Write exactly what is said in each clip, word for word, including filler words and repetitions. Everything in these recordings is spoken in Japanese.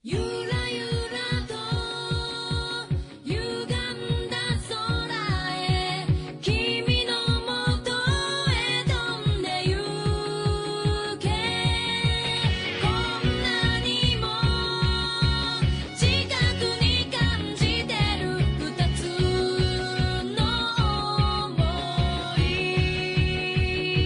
ゆらゆらと歪んだ空へ君のもとへ飛んでゆけこんなにも近くに感じてる二つの想い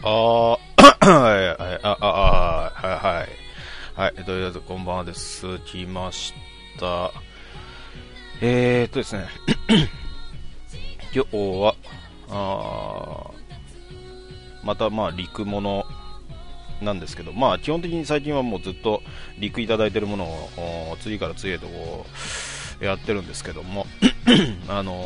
あー、はい、はい、あ、あ、あ、はい、はい。はい、とりあえずこんばんはです。来ました。えーっとですね、今日は、あーまたまあ陸物なんですけど、まあ基本的に最近はもうずっと陸いただいてるものを次から次へとこうやってるんですけども、あの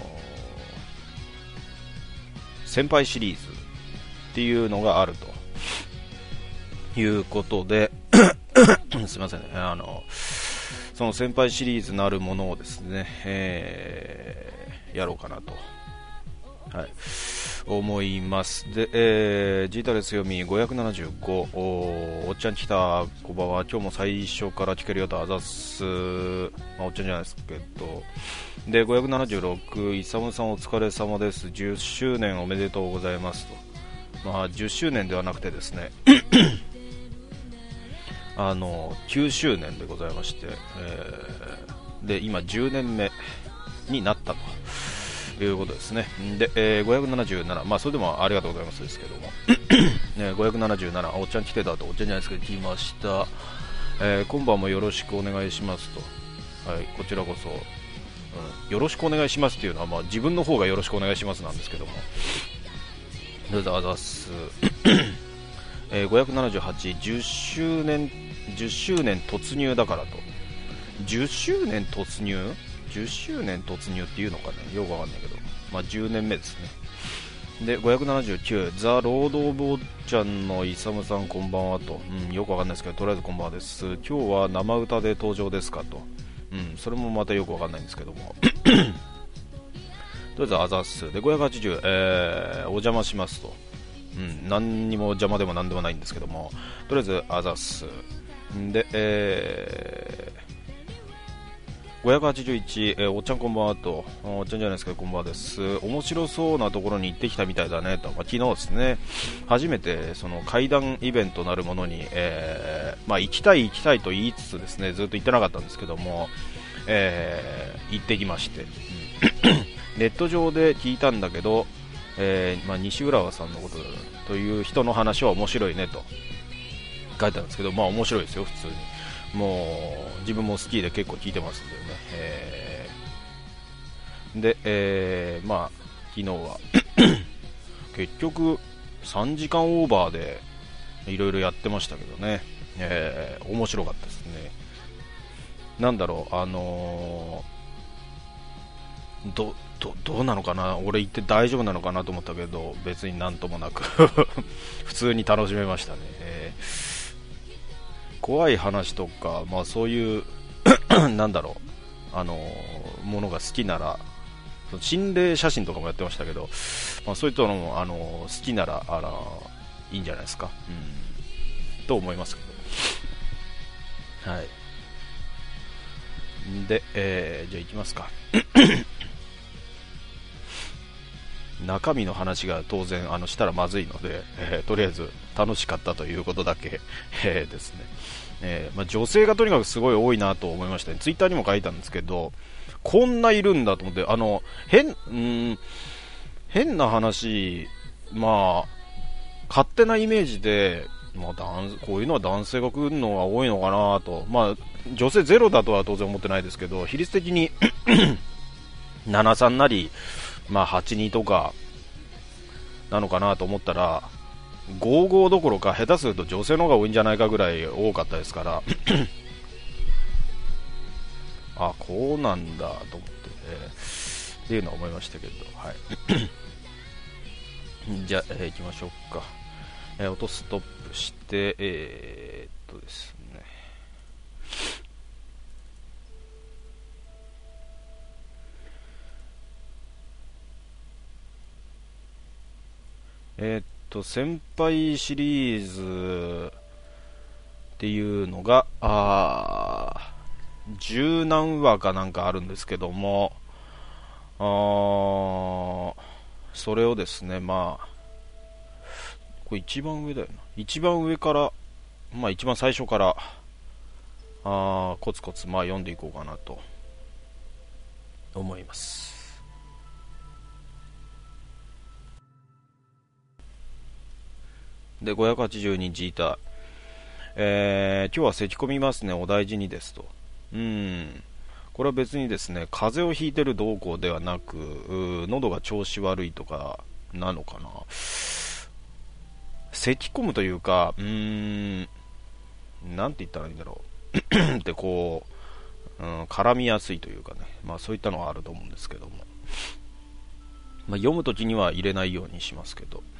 ー先輩シリーズっていうのがあるということで、すいませんね、あのその先輩シリーズなるものをですね、えーやろうかなと、はい、思います。で、えー、ジータレス読みごひゃくななじゅうご、おおっちゃん来た、こんばんは。今日も最初から聞けるよとあざっす、まあ、おっちゃんじゃないですけど、でごひゃくななじゅうろく、イサムさんお疲れ様です、じゅっしゅうねんおめでとうございますと。まあじゅっしゅうねんではなくてですねあのきゅうしゅうねんでございまして、えー、で今じゅうねんめになったということですね。で、えー、ごひゃくななじゅうなな、まあそれでもありがとうございますですけども、ね、ごひゃくななじゅうなな、おっちゃん来てたと、おっちゃんじゃないですけど来ました、えー、今晩もよろしくお願いしますと、はい、こちらこそ、うん、よろしくお願いしますっていうのは、まあ、自分の方がよろしくお願いしますなんですけども、どうぞあざっすえー、ごひゃくななじゅうはち、じゅっしゅうねん、じゅっしゅうねん突入だからと。じゅっしゅうねん突入 ?じゅっ 周年突入っていうのかね、よくわかんないけど、まあじゅうねんめですね。で、ごひゃくななじゅうきゅう、ザ・ロード・オブ・オッちゃんのイサムさんこんばんはと、うん、よくわかんないですけど、とりあえずこんばんはです。今日は生歌で登場ですかと、うん、それもまたよくわかんないんですけども。とりあえずあざっす。で、ごひゃくはちじゅう、えー、お邪魔しますと。うん、何にも邪魔でも何でもないんですけども、とりあえずあざっす。で、えー、ごひゃくはちじゅういち、えー、おっちゃんこんばんはと、おっちゃんじゃないですけどこんばんはです。面白そうなところに行ってきたみたいだねと、まあ、昨日ですね、初めてその会談イベントなるものに、えーまあ、行きたい行きたいと言いつつですね、ずっと行ってなかったんですけども、えー、行ってきまして、うん、ネット上で聞いたんだけど、えーまあ、西浦和さんのことという人の話は面白いねと書いてあるんですけど、まあ面白いですよ普通に。もう自分も好きで結構聞いてますんでね、えー、で、えー、まあ昨日は結局さんじかんオーバーでいろいろやってましたけどね、えー、面白かったですね。なんだろう、あのー、どどどうなのかな、俺行って大丈夫なのかなと思ったけど別になんともなく普通に楽しめましたね、えー、怖い話とか、まあ、そういうなんだろう、あのー、ものが好きなら、心霊写真とかもやってましたけど、まあ、そういったのも、あのー、好きなら、あらいいんじゃないですか、うん、と思いますけど、はい。で、えー、じゃあ行きますか中身の話が当然あのしたらまずいので、えー、とりあえず楽しかったということだけ、えー、ですね、えーまあ、女性がとにかくすごい多いなと思いましたね。ツイッターにも書いたんですけど、こんないるんだと思って、あの変ん変な話、まあ勝手なイメージで、まあ、こういうのは男性が来るのが多いのかなと、まあ、女性ゼロだとは当然思ってないですけど、比率的にななさんなり、まあ、はちにとかなのかなと思ったら、ごじゅうごどころか下手すると女性の方が多いんじゃないかぐらい多かったですからあ、こうなんだと思って、えー、っていうのは思いましたけど、はいじゃあ、えー、行きましょうか、えー、音ストップして、えー、っとですねえー、っと先輩シリーズっていうのがあ十何話かなんかあるんですけども、あそれをですね、まあこれ一番上だよな、一番上から、まあ一番最初からあコツコツまあ読んでいこうかなと思います。 で、ごひゃくはちじゅうにジータ、えー、今日は咳込みますね、お大事にですと。うん。これは別にですね、風邪をひいてるどうこうではなく、喉が調子悪いとかなのかな。咳込むというか、うーん、なんて言ったらいいんだろう。ってこう、うん、絡みやすいというかね、まあそういったのはあると思うんですけども。まあ、読むときには入れないようにしますけど。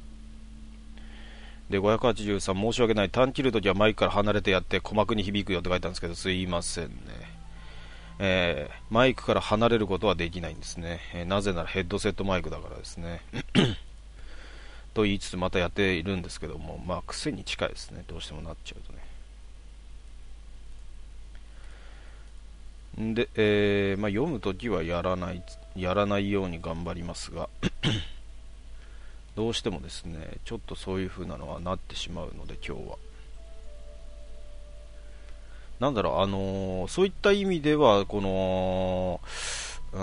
で、ごひゃくはちじゅうさん、申し訳ない。短切るときはマイクから離れてやって鼓膜に響くよって書いたんですけど、すいませんね。えー、マイクから離れることはできないんですね。えー、なぜならヘッドセットマイクだからですね。と言いつつまたやっているんですけども、まあ癖に近いですね。どうしてもなっちゃうとね。んで、えーまあ、読むときはやらない、やらないように頑張りますが、どうしてもですね、ちょっとそういう風なのはなってしまうので、今日は。なんだろう、あのー、そういった意味では、この、うん、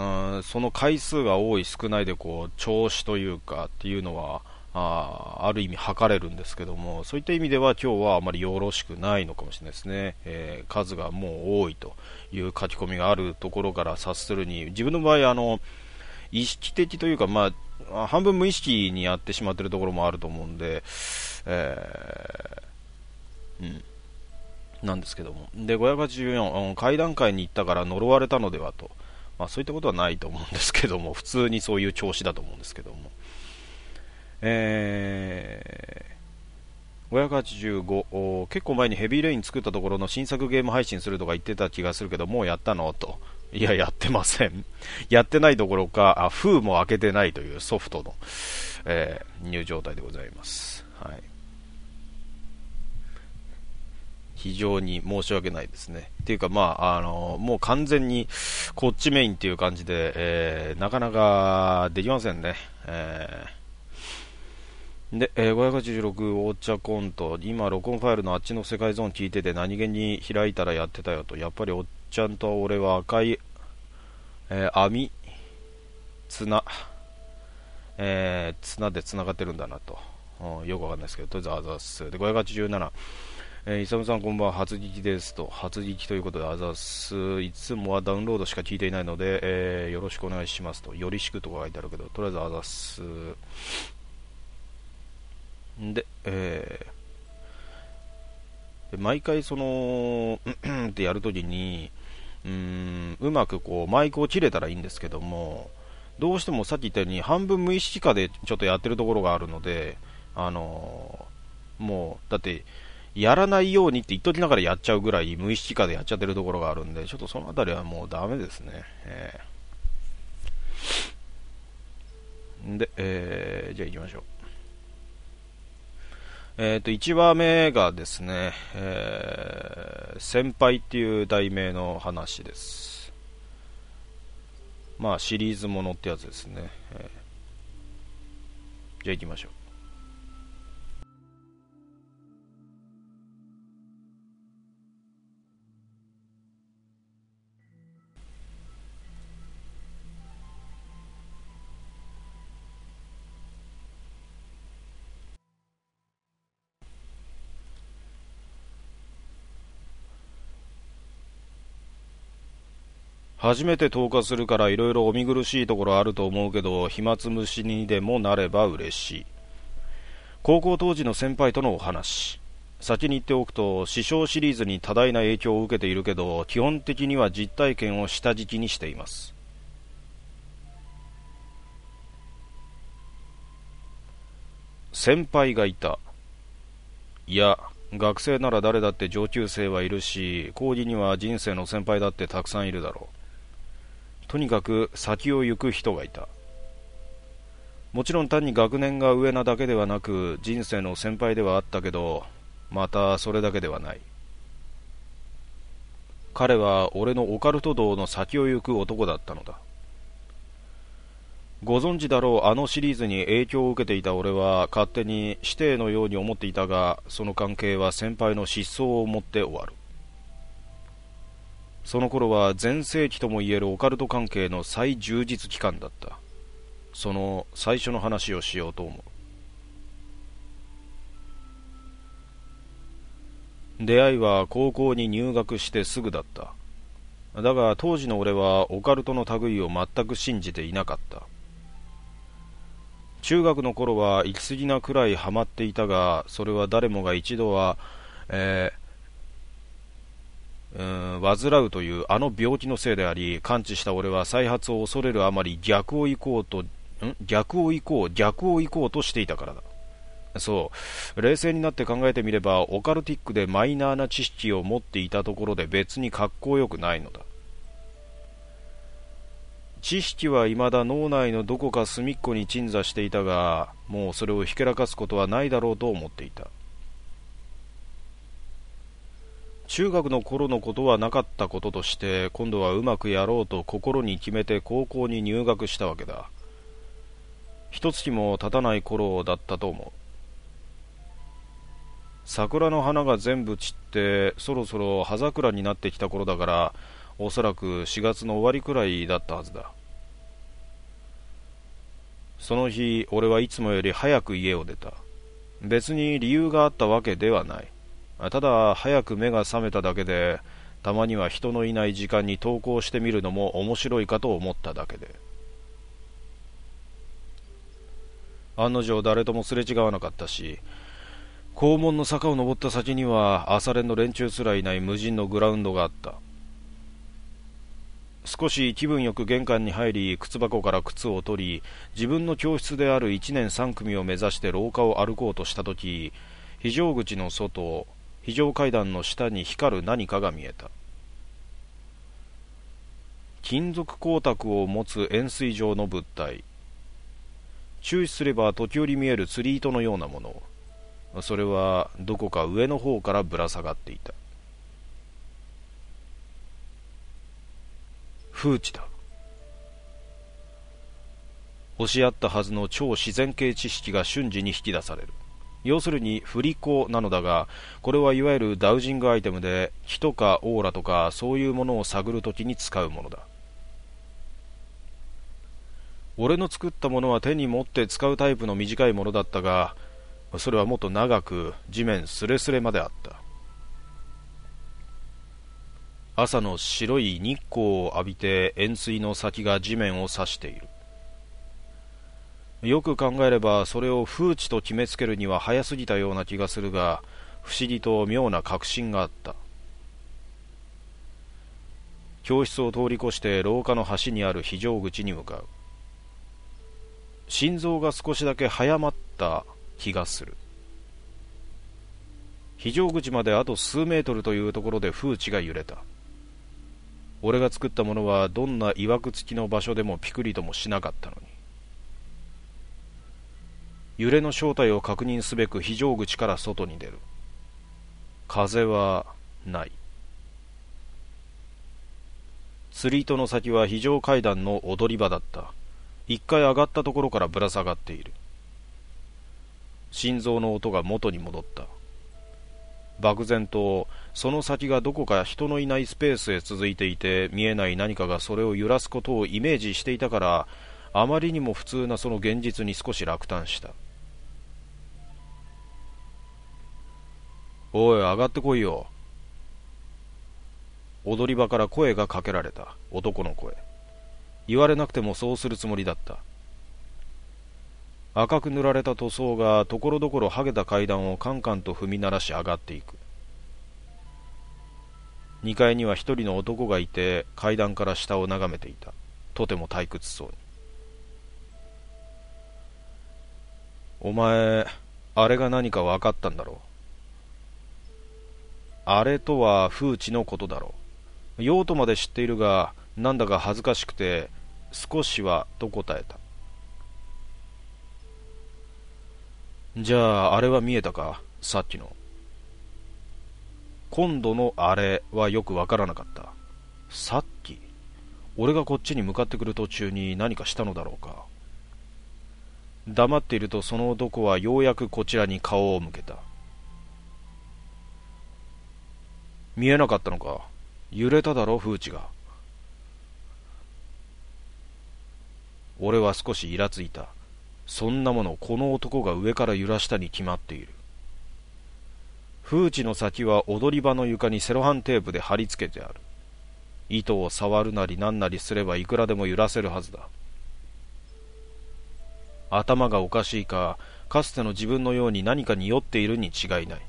その回数が多い少ないでこう調子というかっていうのはあある意味測れるんですけども、そういった意味では今日はあまりよろしくないのかもしれないですね。えー、数がもう多いという書き込みがあるところから察するに、自分の場合あの意識的というか、まあ、半分無意識にやってしまっているところもあると思うんで、えー、うんなんですけども。で、ごひゃくはちじゅうよん、うん、会談会に行ったから呪われたのではと。まあ、そういったことはないと思うんですけども、普通にそういう調子だと思うんですけども。えー、ごひゃくはちじゅうご、結構前にヘビーレイン作ったところの新作ゲーム配信するとか言ってた気がするけど、もうやったのと。いや、やってません。やってないどころか、あ、封も開けてないというソフトの、えー、入状態でございます。はい。非常に申し訳ないですね。っていうか、まあ、あの、もう完全にこっちメインっていう感じで、えー、なかなかできませんね。えー、で、えー、ごひゃくはちじゅうろくお茶コント、今、録音ファイルのあっちの世界ゾーン聞いてて、何気に開いたらやってたよと、やっぱりおっちゃんと俺は赤い、えー、網、綱、えー、綱で繋がってるんだなと。よくわかんないですけど、とりあえずあざっす。で、ごひゃくはちじゅうなな、えー、イサムさんこんばんは、初聞きですと。初聞きということであざっす。いつもはダウンロードしか聞いていないので、えー、よろしくお願いしますと。よりしくとか書いてあるけど、とりあえずあざっす。で、えー、で毎回その、うんってやるときに、うーん、うまくこう、マイクを切れたらいいんですけども、どうしてもさっき言ったように、半分無意識化でちょっとやってるところがあるので、あのー、もう、だって、やらないようにって言っときながらやっちゃうぐらい無意識化でやっちゃってるところがあるんで、ちょっとそのあたりはもうダメですね。えー、で、えー、じゃあ行きましょう。えっ、ー、と、いちわめがですね、えー、先輩っていう題名の話です。まあ、シリーズものってやつですね。えー、じゃあ行きましょう。初めて投下するからいろいろお見苦しいところあると思うけど、暇つぶしにでもなれば嬉しい。高校当時の先輩とのお話。先に言っておくと、師匠シリーズに多大な影響を受けているけど、基本的には実体験を下敷きにしています。先輩がいた。いや、学生なら誰だって上級生はいるし、講義には人生の先輩だってたくさんいるだろう。とにかく先を行く人がいた。もちろん単に学年が上なだけではなく人生の先輩ではあったけど、またそれだけではない。彼は俺のオカルト道の先を行く男だったのだ。ご存知だろう、あのシリーズに影響を受けていた俺は勝手に師弟のように思っていたが、その関係は先輩の失踪をもって終わる。その頃は全盛期ともいえるオカルト関係の最充実期間だった。その最初の話をしようと思う。 出会いは高校に入学してすぐだった。だが当時の俺はオカルトの類を全く信じていなかった。中学の頃は行き過ぎなくらいハマっていたが、それは誰もが一度は、えー、うーん患うというあの病気のせいであり、完治した俺は再発を恐れるあまり逆を行こうとん逆を行こう逆を行こうとしていたからだ。そう、冷静になって考えてみれば、オカルティックでマイナーな知識を持っていたところで別に格好よくないのだ。知識は未だ脳内のどこか隅っこに鎮座していたが、もうそれをひけらかすことはないだろうと思っていた。中学の頃のことはなかったこととして、今度はうまくやろうと心に決めて高校に入学したわけだ。一月も経たない頃だったと思う。桜の花が全部散ってそろそろ葉桜になってきた頃だから、おそらくしがつの終わりくらいだったはずだ。その日俺はいつもより早く家を出た。別に理由があったわけではない。ただ早く目が覚めただけで、たまには人のいない時間に登校してみるのも面白いかと思っただけで。案の定誰ともすれ違わなかったし、校門の坂を登った先には朝練の連中すらいない無人のグラウンドがあった。少し気分よく玄関に入り、靴箱から靴を取り、自分の教室であるいちねんさん組を目指して廊下を歩こうとしたとき、非常口の外、非常階段の下に光る何かが見えた。金属光沢を持つ円錐状の物体。注視すれば時折見える釣り糸のようなもの。それはどこか上の方からぶら下がっていた。風知だ。押し合ったはずの超自然系知識が瞬時に引き出される。要するに振り子なのだが、これはいわゆるダウジングアイテムで、気とかオーラとかそういうものを探るときに使うものだ。俺の作ったものは手に持って使うタイプの短いものだったが、それはもっと長く地面スレスレまであった。朝の白い日光を浴びて円錐の先が地面を刺している。よく考えればそれを風知と決めつけるには早すぎたような気がするが、不思議と妙な確信があった。教室を通り越して廊下の端にある非常口に向かう。心臓が少しだけ早まった気がする。非常口まであと数メートルというところで風知が揺れた。俺が作ったものはどんな曰くつきの場所でもピクリともしなかったのに。揺れの正体を確認すべく非常口から外に出る。風はない。釣り糸の先は非常階段の踊り場だった。一回上がったところからぶら下がっている。心臓の音が元に戻った。漠然とその先がどこか人のいないスペースへ続いていて、見えない何かがそれを揺らすことをイメージしていたから、あまりにも普通なその現実に少し落胆した。おい、上がってこいよ。踊り場から声がかけられた。男の声。言われなくてもそうするつもりだった。赤く塗られた塗装がところどころ剥げた階段をカンカンと踏み鳴らし上がっていく。にかいには一人の男がいて、階段から下を眺めていた。とても退屈そうに。お前、あれが何か分かったんだろう。あれとは風知のことだろう。用途まで知っているが、なんだか恥ずかしくて、少しはと答えた。じゃあ、あれは見えたか、さっきの。今度のあれはよくわからなかった。さっき、俺がこっちに向かってくる途中に何かしたのだろうか。黙っているとその男はようやくこちらに顔を向けた。見えなかったのか。揺れただろ、風知が。俺は少しイラついた。そんなものこの男が上から揺らしたに決まっている。 風地の先は踊り場の床にセロハンテープで貼り付けてある。糸を触るなりなんなりすればいくらでも揺らせるはずだ。頭がおかしいか、かつての自分のように何かに酔っているに違いない。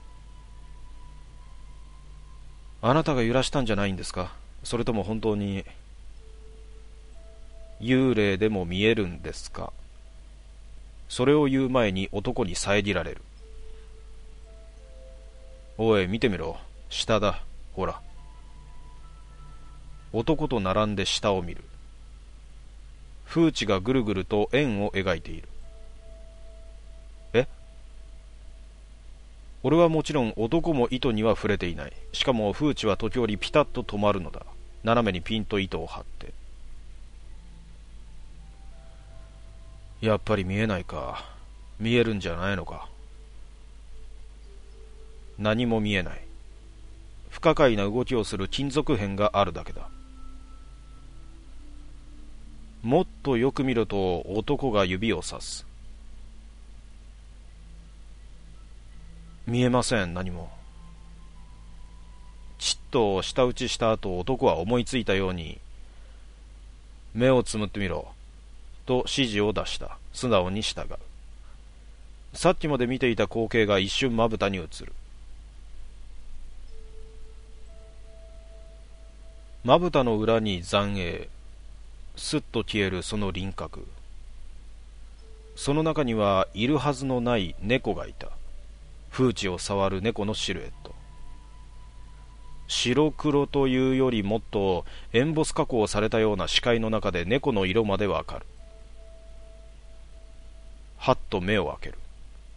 あなたが揺らしたんじゃないんですか？それとも本当に幽霊でも見えるんですか？それを言う前に男に遮られる。おい、見てみろ。下だ。ほら。男と並んで下を見る。風地がぐるぐると円を描いている。え？俺はもちろん男も糸には触れていない。しかも風地は時折ピタッと止まるのだ。斜めにピンと糸を張って。やっぱり見えないか。見えるんじゃないのか。何も見えない。不可解な動きをする金属片があるだけだ。もっとよく見ると男が指をさす。見えません、何も。ちっと舌打ちした後、男は思いついたように、目をつむってみろ、と指示を出した。素直に従う。さっきまで見ていた光景が一瞬まぶたに映る。まぶたの裏に残影、すっと消えるその輪郭。その中にはいるはずのない猫がいた。風地を触る猫のシルエット。白黒というよりもっとエンボス加工されたような視界の中で猫の色までわかる。はっと目を開ける。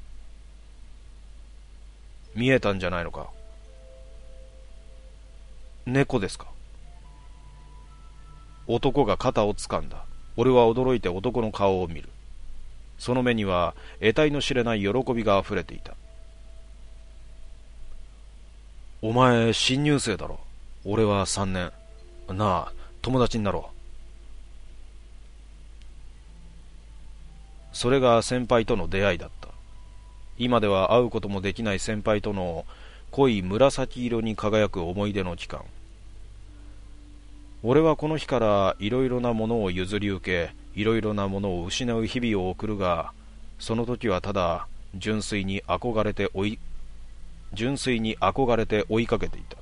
見えたんじゃないのか。猫ですか。男が肩を掴んだ。俺は驚いて男の顔を見る。その目には得体の知れない喜びがあふれていた。お前新入生だろ。俺は三年。なあ、友達になろう。それが先輩との出会いだった。今では会うこともできない先輩との濃い紫色に輝く思い出の期間。俺はこの日からいろいろなものを譲り受け、いろいろなものを失う日々を送るが、その時はただ純粋に憧れて追い純粋に憧れて追いかけていた。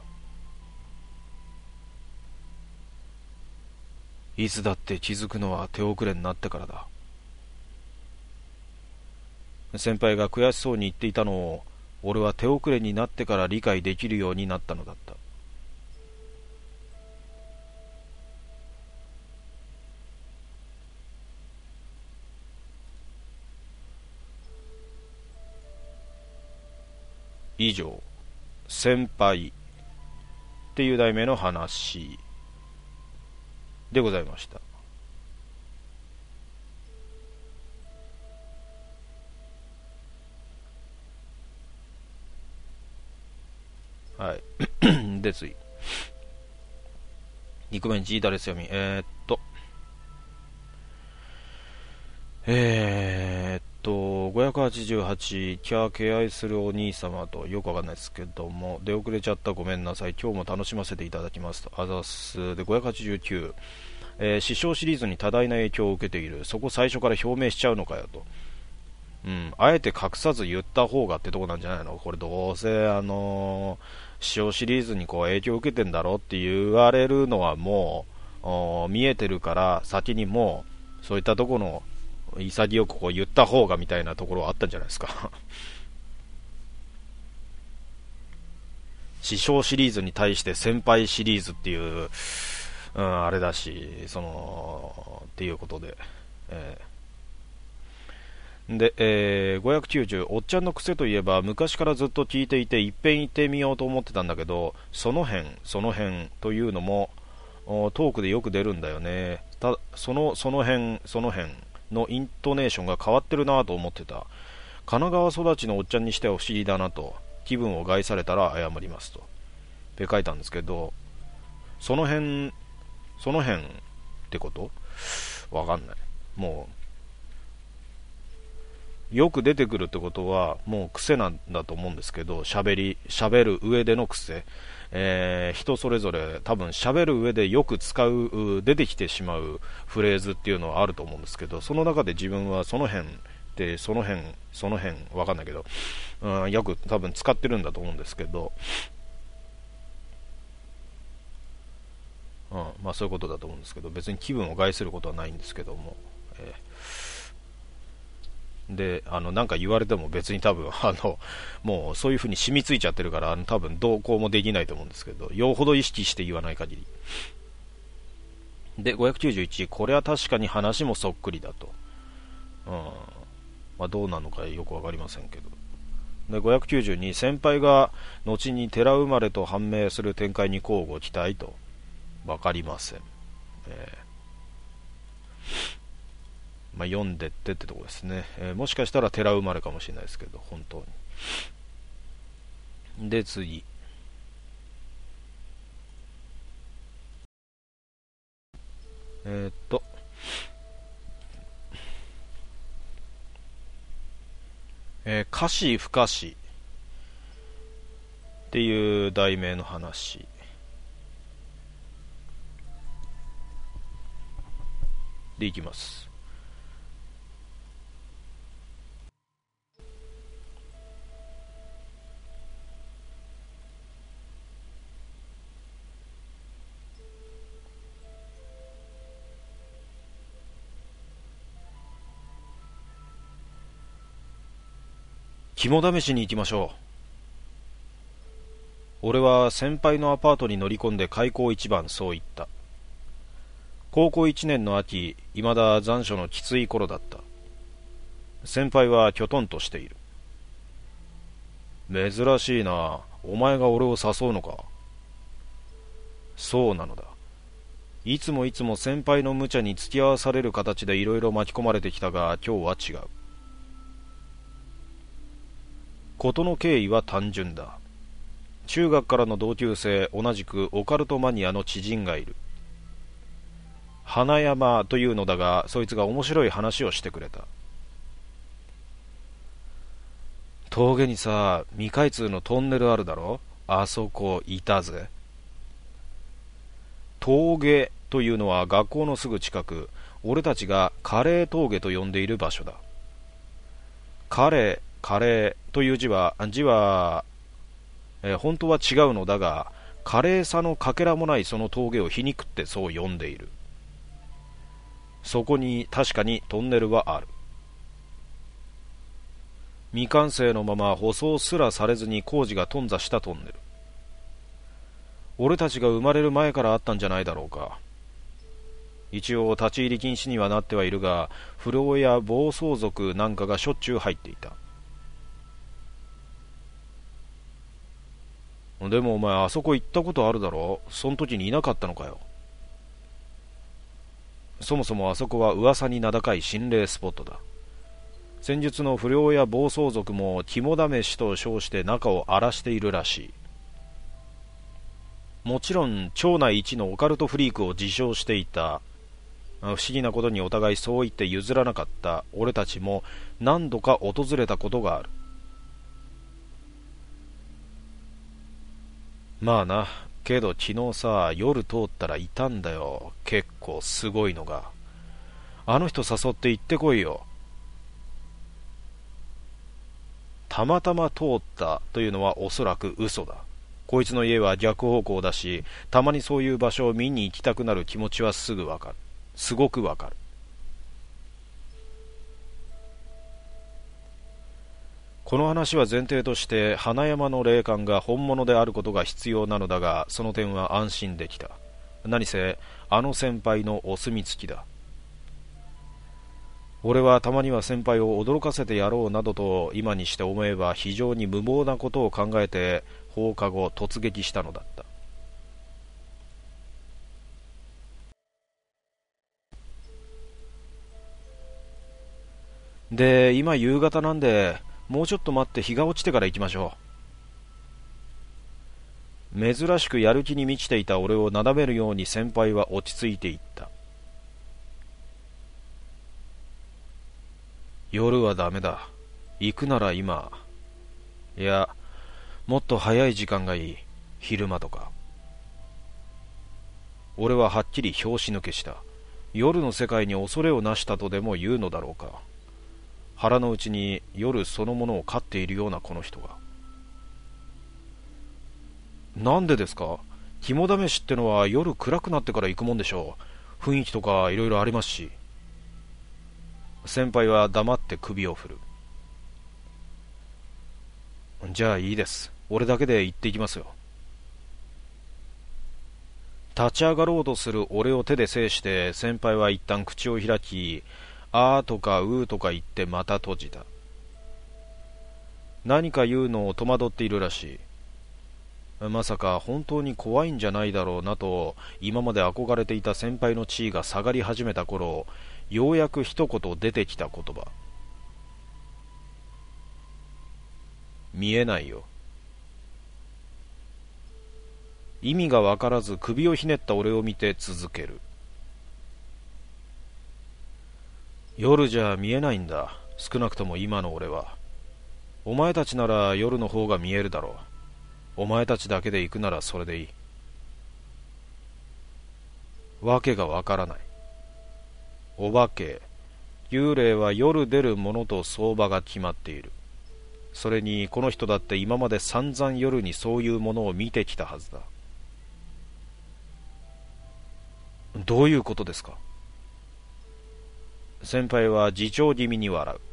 いつだって気づくのは手遅れになってからだ。先輩が悔しそうに言っていたのを、俺は手遅れになってから理解できるようになったのだった。以上、先輩っていう題名の話でございました。はい。で、次。にこめ、G ダレス読み。えー、っと。えー、っと、ごひゃくはちじゅうはち、キャー敬愛するお兄様と、よくわかんないですけども、出遅れちゃったごめんなさい。今日も楽しませていただきますと。あざす。で、ごひゃくはちじゅうきゅう、えー、師匠シリーズに多大な影響を受けている。そこ最初から表明しちゃうのかよと。うん、あえて隠さず言った方がってとこなんじゃないの。これどうせあのー、師匠シリーズにこう影響を受けてんだろって言われるのはもう見えてるから、先にもうそういったところの潔くこう言った方がみたいなところはあったんじゃないですか。師匠シリーズに対して先輩シリーズっていう、うん、あれだし、そのっていうことで、えーで、えー、ごひゃくきゅうじゅう、おっちゃんの癖といえば昔からずっと聞いていていっぺん言ってみようと思ってたんだけど、その辺その辺というのもトークでよく出るんだよね。たそのその辺その辺のイントネーションが変わってるなと思ってた。神奈川育ちのおっちゃんにしては不思議だなと。気分を害されたら謝りますとって書いたんですけど、その辺その辺ってことわかんない。もうよく出てくるってことはもう癖なんだと思うんですけど、喋り喋る上での癖、えー、人それぞれ多分喋る上でよく使う出てきてしまうフレーズっていうのはあると思うんですけど、その中で自分はその辺でその辺その辺わかんないけど、うん、よく多分使ってるんだと思うんですけど、うん、まあそういうことだと思うんですけど、別に気分を害することはないんですけども、えーで、あの、なんか言われても別に多分、あの、もうそういう風に染みついちゃってるから、多分どうこうもできないと思うんですけど、よほど意識して言わない限り。で、ごひゃくきゅうじゅういち、これは確かに話もそっくりだと。うん。まあどうなのかよくわかりませんけど。で、ごひゃくきゅうじゅうに、先輩が後に寺生まれと判明する展開に交互期待と。わかりません。えーまあ、読んでってってとこですね、えー、もしかしたら寺生まれかもしれないですけど、本当に。で次、えー、っとえー、可視不可視っていう題名の話でいきます。肝試しに行きましょう。俺は先輩のアパートに乗り込んで開口一番そう言った。高校一年の秋、いまだ残暑のきつい頃だった。先輩はきょとんとしている。珍しいな。お前が俺を誘うのか。そうなのだ。いつもいつも先輩の無茶に付き合わされる形でいろいろ巻き込まれてきたが、今日は違う。事の経緯は単純だ。中学からの同級生、同じくオカルトマニアの知人がいる。花山というのだが、そいつが面白い話をしてくれた。峠にさ、未開通のトンネルあるだろ。あそこいたぜ。峠というのは学校のすぐ近く、俺たちがカレー峠と呼んでいる場所だ。カレーカレーという字は字は、えー、本当は違うのだが、カレーさのかけらもないその峠を皮肉ってそう呼んでいる。そこに確かにトンネルはある。未完成のまま舗装すらされずに工事が頓挫したトンネル。俺たちが生まれる前からあったんじゃないだろうか。一応立ち入り禁止にはなってはいるが、不良や暴走族なんかがしょっちゅう入っていた。でもお前あそこ行ったことあるだろ。そん時にいなかったのかよ。そもそもあそこは噂に名高い心霊スポットだ。先日の不良や暴走族も肝試しと称して中を荒らしているらしい。もちろん町内一のオカルトフリークを自称していた。不思議なことにお互いそう言って譲らなかった俺たちも何度か訪れたことがある。まあな、けど昨日さ、夜通ったらいたんだよ。結構すごいのが。あの人誘って行ってこいよ。たまたま通ったというのはおそらく嘘だ。こいつの家は逆方向だし、たまにそういう場所を見に行きたくなる気持ちはすぐわかる。すごくわかる。この話は前提として花山の霊感が本物であることが必要なのだが、その点は安心できた。何せあの先輩のお墨付きだ。俺はたまには先輩を驚かせてやろうなどと今にして思えば非常に無謀なことを考えて放課後突撃したのだった。で、今夕方なんでもうちょっと待って日が落ちてから行きましょう。珍しくやる気に満ちていた俺をなだめるように先輩は落ち着いていった。夜はダメだ。 行くなら今、いや、もっと早い時間がいい。昼間とか。俺ははっきり拍子抜けした。夜の世界に恐れをなしたとでも言うのだろうか。腹の内に夜そのものを飼っているようなこの人が。なんでですか？肝試しってのは夜暗くなってから行くもんでしょう。雰囲気とかいろいろありますし。先輩は黙って首を振る。じゃあいいです。俺だけで行っていきますよ。立ち上がろうとする俺を手で制して先輩は一旦口を開き、あーとかうーとか言ってまた閉じた。何か言うのを戸惑っているらしい。まさか本当に怖いんじゃないだろうなと今まで憧れていた先輩の地位が下がり始めた頃、ようやく一言出てきた言葉。見えないよ。意味がわからず首をひねった俺を見て続ける。夜じゃ見えないんだ。少なくとも今の俺は。お前たちなら夜の方が見えるだろう。お前たちだけで行くならそれでいい。わけがわからない。お化け、幽霊は夜出るものと相場が決まっている。それにこの人だって今まで散々夜にそういうものを見てきたはずだ。どういうことですか？先輩は自重気味に笑う。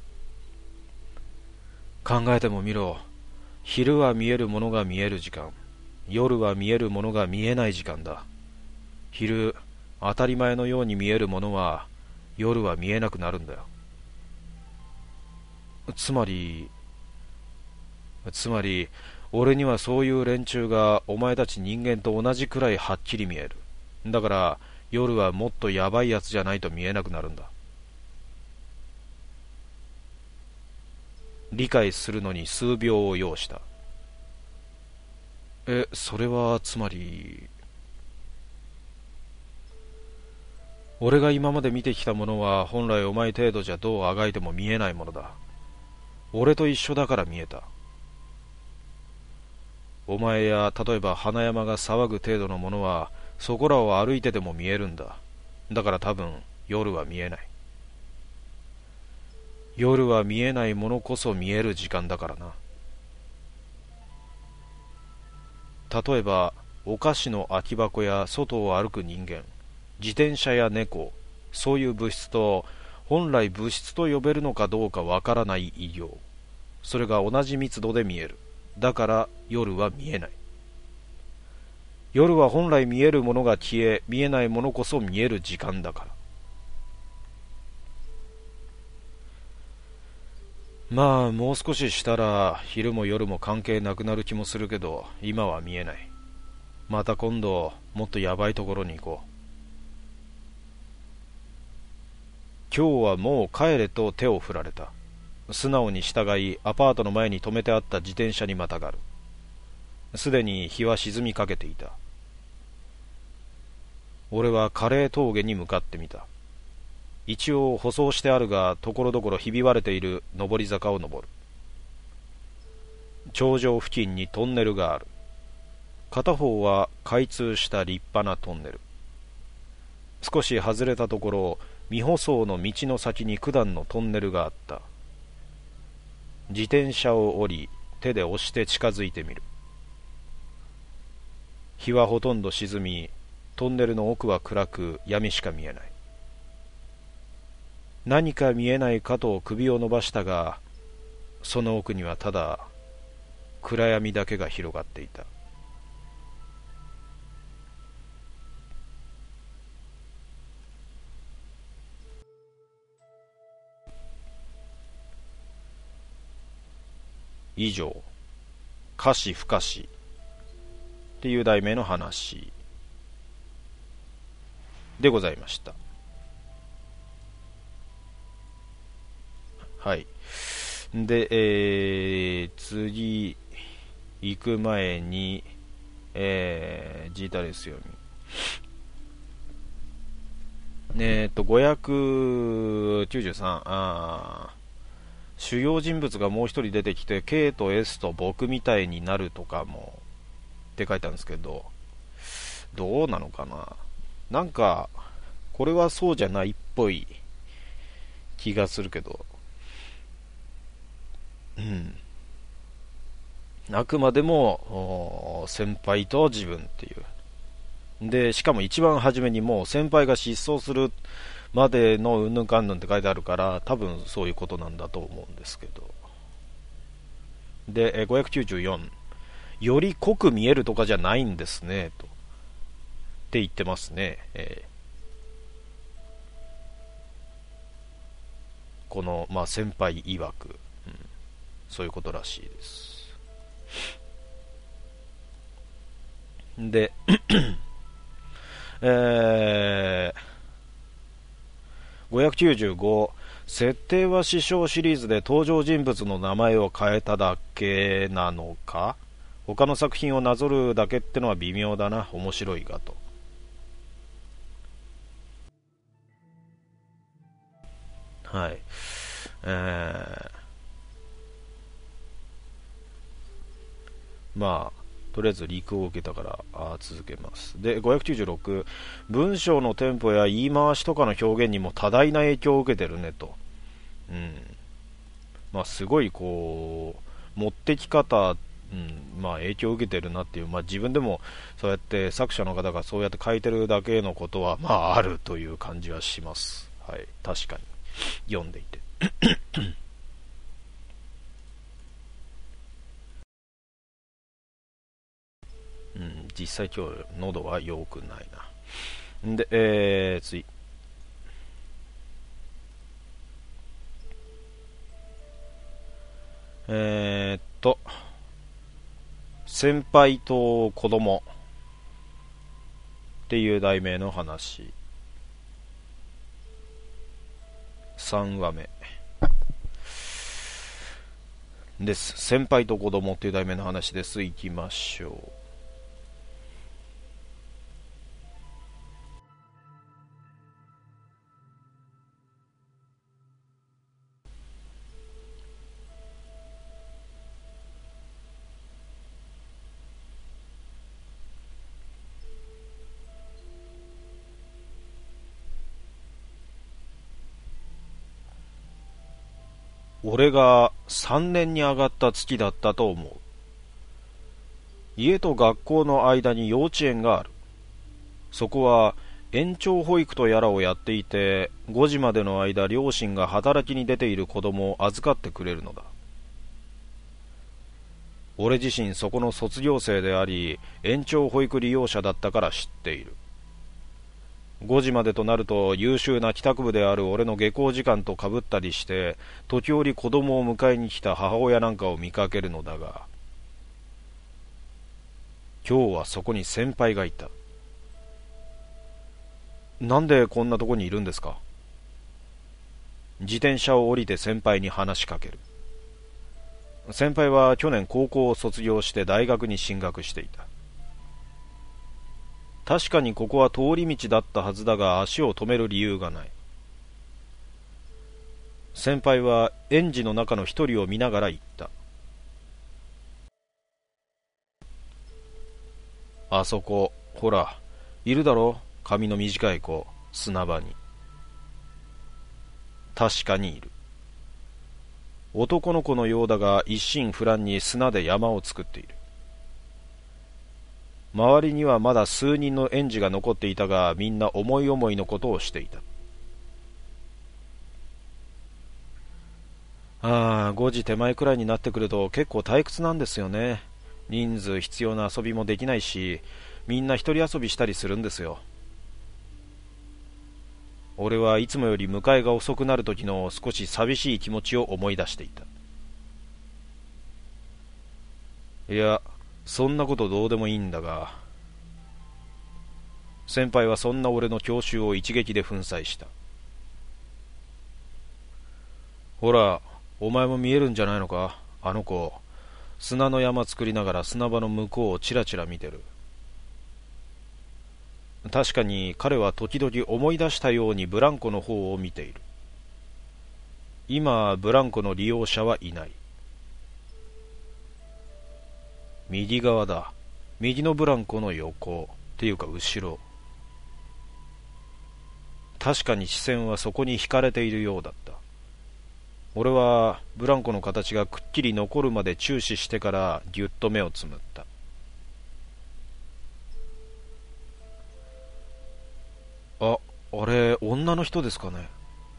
考えてもみろ。昼は見えるものが見える時間、夜は見えるものが見えない時間だ。昼、当たり前のように見えるものは夜は見えなくなるんだよ。つまりつまり俺にはそういう連中がお前たち人間と同じくらいはっきり見える。だから夜はもっとヤバいやつじゃないと見えなくなるんだ。理解するのに数秒を要した。え、それはつまり、俺が今まで見てきたものは本来お前程度じゃどうあがいても見えないものだ。俺と一緒だから見えた。お前や例えば花山が騒ぐ程度のものはそこらを歩いてでも見えるんだ。だから多分夜は見えない。夜は見えないものこそ見える時間だからな。例えばお菓子の空き箱や外を歩く人間、自転車や猫、そういう物質と本来物質と呼べるのかどうかわからない異形、それが同じ密度で見える。だから夜は見えない。夜は本来見えるものが消え、見えないものこそ見える時間だから。まあもう少ししたら昼も夜も関係なくなる気もするけど、今は見えない。また今度もっとヤバいところに行こう。今日はもう帰れと手を振られた。素直に従いアパートの前に止めてあった自転車にまたがる。すでに日は沈みかけていた。俺はカレー峠に向かってみた。一応舗装してあるがところどころひび割れている上り坂を登る。頂上付近にトンネルがある。片方は開通した立派なトンネル。少し外れたところ、未舗装の道の先に九段のトンネルがあった。自転車を降り手で押して近づいてみる。日はほとんど沈み、トンネルの奥は暗く闇しか見えない。何か見えないかと首を伸ばしたが、その奥にはただ暗闇だけが広がっていた。以上、可視不可視っていう題名の話でございました。はい。で、えー、次行く前に、えー、ジータレス読み。えーと、ごひゃくきゅうじゅうさん、あー、 主要人物がもう一人出てきて K と S と僕みたいになるとかもって書いたんですけど、どうなのかな。なんかこれはそうじゃないっぽい気がするけど、うん、あくまでも先輩と自分っていうで、しかも一番初めにもう先輩が失踪するまでのうんぬんかんぬんって書いてあるから、多分そういうことなんだと思うんですけど。でごひゃくきゅうじゅうよん、より濃く見えるとかじゃないんですねとって言ってますね、えーこの、まあ、先輩曰く、うん、そういうことらしいです。で、えー、ごひゃくきゅうじゅうご、設定は師匠シリーズで登場人物の名前を変えただけなのか、他の作品をなぞるだけってのは微妙だな、面白いがと。はい、えー、まあとりあえずリークを受けたからあ続けます。でごひゃくきゅうじゅうろく、文章のテンポや言い回しとかの表現にも多大な影響を受けてるねと。うん、まあすごいこう持ってき方、うん、まあ影響を受けてるなっていう、まあ自分でもそうやって作者の方がそうやって書いてるだけのことはまああるという感じはします。はい、確かに読んでいてうん、実際今日喉は良くないな。で、えー、次。えー、っと、先輩と子供っていう題名の話。さんわめです。先輩と子供っていう題名の話です。いきましょう。俺がさんねんに上がった月だったと思う。家と学校の間に幼稚園がある。そこは延長保育とやらをやっていて、ごじまでの間両親が働きに出ている子供を預かってくれるのだ。俺自身そこの卒業生であり、延長保育利用者だったから知っている。ごじまでとなると優秀な帰宅部である俺の下校時間とかぶったりして、時折子供を迎えに来た母親なんかを見かけるのだが、今日はそこに先輩がいた。なんでこんなとこにいるんですか。自転車を降りて先輩に話しかける。先輩は去年高校を卒業して大学に進学していた。確かにここは通り道だったはずだが足を止める理由がない。先輩は園児の中の一人を見ながら言った。あそこ、ほら、いるだろ、髪の短い子、砂場に。確かにいる。男の子のようだが一心不乱に砂で山を作っている。周りにはまだ数人の園児が残っていたが、みんな思い思いのことをしていた。ああ、ごじ手前くらいになってくると結構退屈なんですよね。人数必要な遊びもできないし、みんな一人遊びしたりするんですよ。俺はいつもより迎えが遅くなる時の少し寂しい気持ちを思い出していた。いや、そんなことどうでもいいんだが、先輩はそんな俺の郷愁を一撃で粉砕した。ほら、お前も見えるんじゃないのか、あの子。砂の山作りながら砂場の向こうをチラチラ見てる。確かに彼は時々思い出したようにブランコの方を見ている。 今ブランコの利用者はいない。右側だ。右のブランコの横っていうか後ろ。確かに視線はそこに引かれているようだった。俺はブランコの形がくっきり残るまで注視してからぎゅっと目をつむった。あ、あれ女の人ですかね。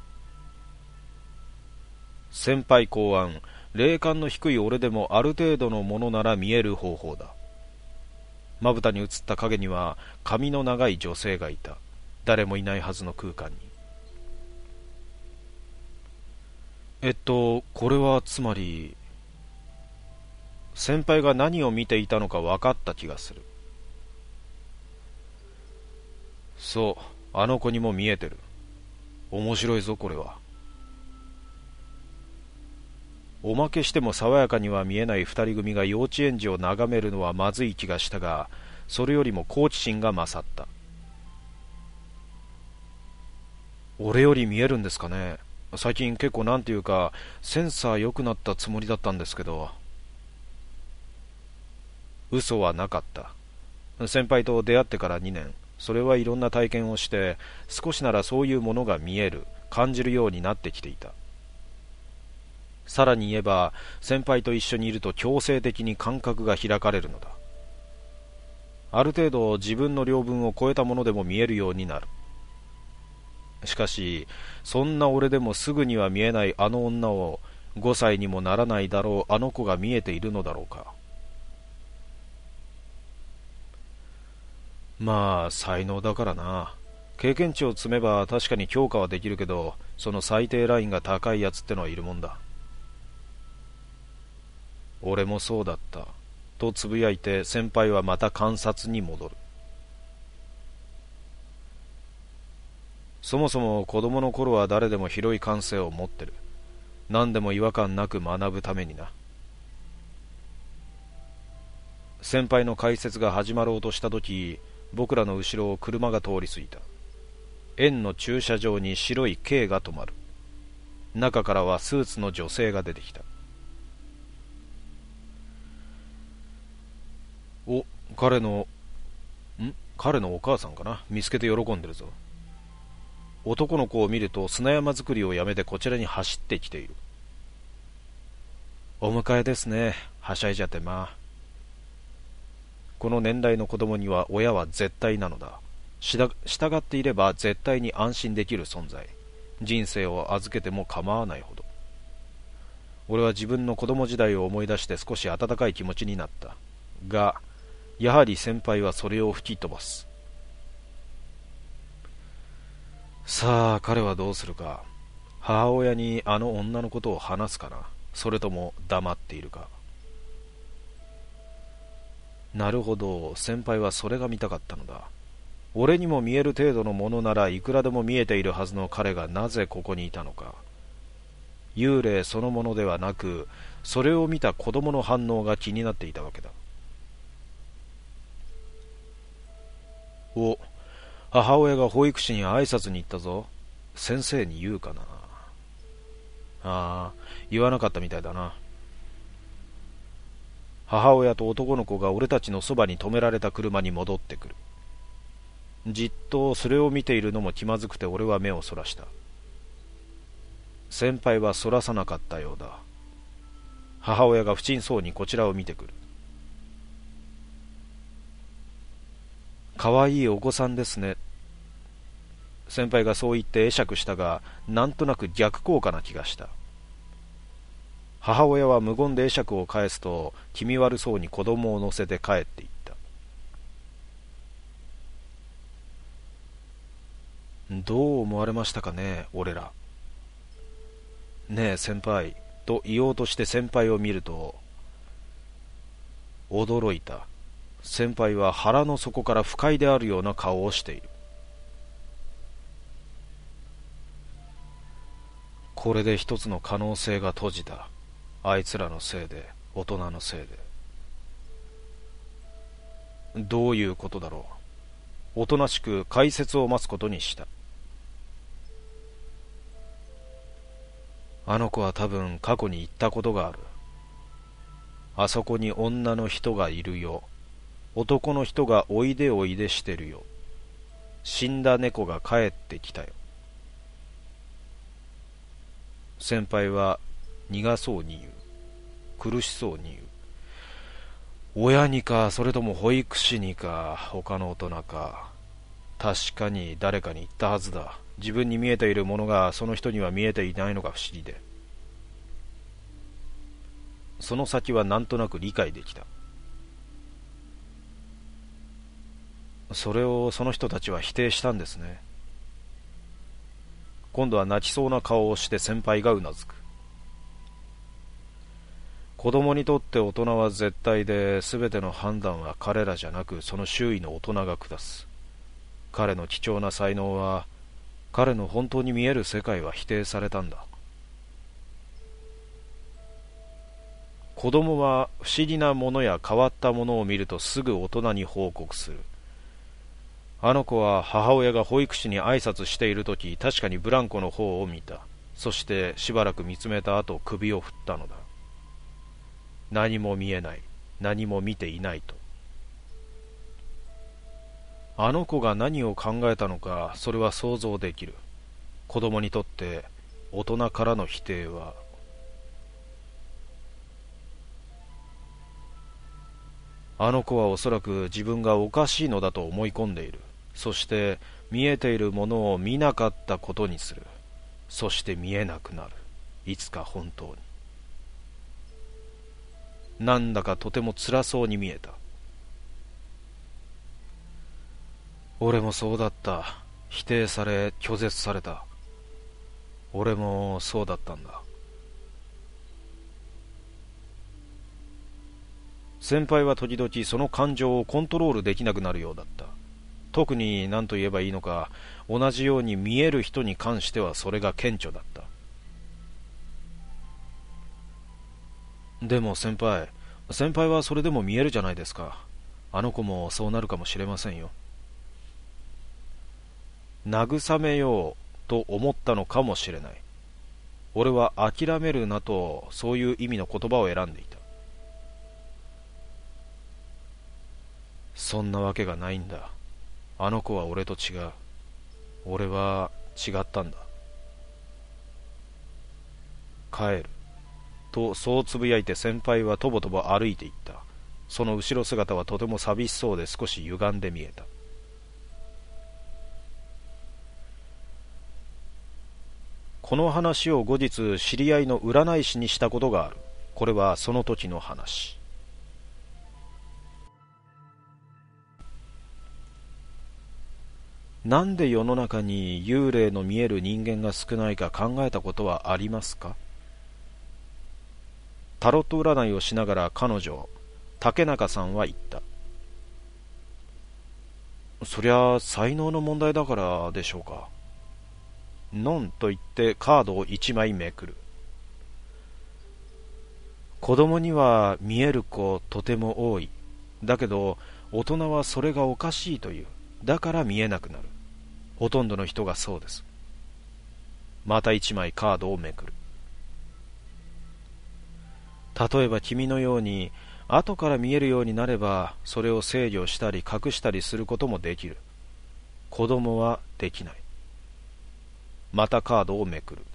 先輩考案、霊感の低い俺でもある程度のものなら見える方法だ。まぶたに映った影には髪の長い女性がいた。誰もいないはずの空間に。えっとこれはつまり、先輩が何を見ていたのか分かった気がする。そう、あの子にも見えてる。面白いぞこれは。おまけしても爽やかには見えない二人組が幼稚園児を眺めるのはまずい気がしたが、それよりも好奇心が勝った。俺より見えるんですかね。最近結構なんていうかセンサー良くなったつもりだったんですけど。嘘はなかった。先輩と出会ってからにねん、それはいろんな体験をして少しならそういうものが見える、感じるようになってきていた。さらに言えば先輩と一緒にいると強制的に感覚が開かれるのだ。ある程度自分の領分を超えたものでも見えるようになる。しかしそんな俺でもすぐには見えないあの女をごさいにもならないだろうあの子が見えているのだろうか。まあ才能だからな。経験値を積めば確かに強化はできるけど、その最低ラインが高いやつってのはいるもんだ。俺もそうだったとつぶやいて、先輩はまた観察に戻る。そもそも子供の頃は誰でも広い感性を持ってる。何でも違和感なく学ぶためにな。先輩の解説が始まろうとした時、僕らの後ろを車が通り過ぎた。園の駐車場に白い軽が止まる。中からはスーツの女性が出てきた。お、彼のん彼のお母さんかな。見つけて喜んでるぞ。男の子を見ると砂山作りをやめてこちらに走ってきている。お迎えですね。はしゃいじゃってまあ。この年代の子供には親は絶対なのだ。しだ従っていれば絶対に安心できる存在。人生を預けても構わないほど。俺は自分の子供時代を思い出して少し温かい気持ちになった。がやはり先輩はそれを吹き飛ばす。さあ彼はどうするか。母親にあの女のことを話すかな。それとも黙っているか。なるほど、先輩はそれが見たかったのだ。俺にも見える程度のものならいくらでも見えているはずの彼がなぜここにいたのか。幽霊そのものではなく、それを見た子供の反応が気になっていたわけだ。お、母親が保育士に挨拶に行ったぞ。先生に言うかな。ああ、言わなかったみたいだな。母親と男の子が俺たちのそばに止められた車に戻ってくる。じっとそれを見ているのも気まずくて俺は目をそらした。先輩はそらさなかったようだ。母親が不審そうにこちらを見てくる。かわいいお子さんですね。先輩がそう言って会釈したが、なんとなく逆効果な気がした。母親は無言で会釈を返すと、気味悪そうに子供を乗せて帰っていった。どう思われましたかね、俺ら。ねえ先輩と言おうとして先輩を見ると、驚いた。先輩は腹の底から不快であるような顔をしている。これで一つの可能性が閉じた。あいつらのせいで、大人のせいで。どういうことだろう。おとなしく解説を待つことにした。 あの子は多分過去に言ったことがある。あそこに女の人がいるよ。男の人がおいでおいでしてるよ。死んだ猫が帰ってきたよ。先輩は苦そうに言う。苦しそうに言う。親にか、それとも保育士にか、他の大人か。確かに誰かに言ったはずだ。自分に見えているものがその人には見えていないのが不思議で。その先はなんとなく理解できた。それをその人たちは否定したんですね。今度は泣きそうな顔をして先輩がうなずく。子供にとって大人は絶対で、全ての判断は彼らじゃなくその周囲の大人が下す。彼の貴重な才能は、彼の本当に見える世界は否定されたんだ。子供は不思議なものや変わったものを見るとすぐ大人に報告する。あの子は母親が保育士に挨拶しているとき、確かにブランコの方を見た。そしてしばらく見つめた後、首を振ったのだ。何も見えない、何も見ていないと。あの子が何を考えたのか、それは想像できる。子供にとって大人からの否定は、あの子はおそらく自分がおかしいのだと思い込んでいる。そして見えているものを見なかったことにする。そして見えなくなる。いつか本当に。なんだかとても辛そうに見えた。俺もそうだった。否定され拒絶された。俺もそうだったんだ。先輩は時々その感情をコントロールできなくなるようだった。特に何と言えばいいのか、同じように見える人に関してはそれが顕著だった。でも先輩、先輩はそれでも見えるじゃないですか。あの子もそうなるかもしれませんよ。慰めようと思ったのかもしれない。俺は諦めるなと、そういう意味の言葉を選んでいた。そんなわけがないんだ。あの子は俺と違う。俺は違ったんだ。帰る。とそうつぶやいて先輩はとぼとぼ歩いていった。その後ろ姿はとても寂しそうで少し歪んで見えた。この話を後日知り合いの占い師にしたことがある。これはその時の話。なんで世の中に幽霊の見える人間が少ないか考えたことはありますか？タロット占いをしながら彼女、竹中さんは言った。そりゃ才能の問題だからでしょうか。のんと言ってカードを一枚めくる。子供には見える子とても多い。だけど大人はそれがおかしいという。だから見えなくなる。ほとんどの人がそうです。また一枚カードをめくる。例えば君のように後から見えるようになれば、それを制御したり隠したりすることもできる。子供はできない。またカードをめくる。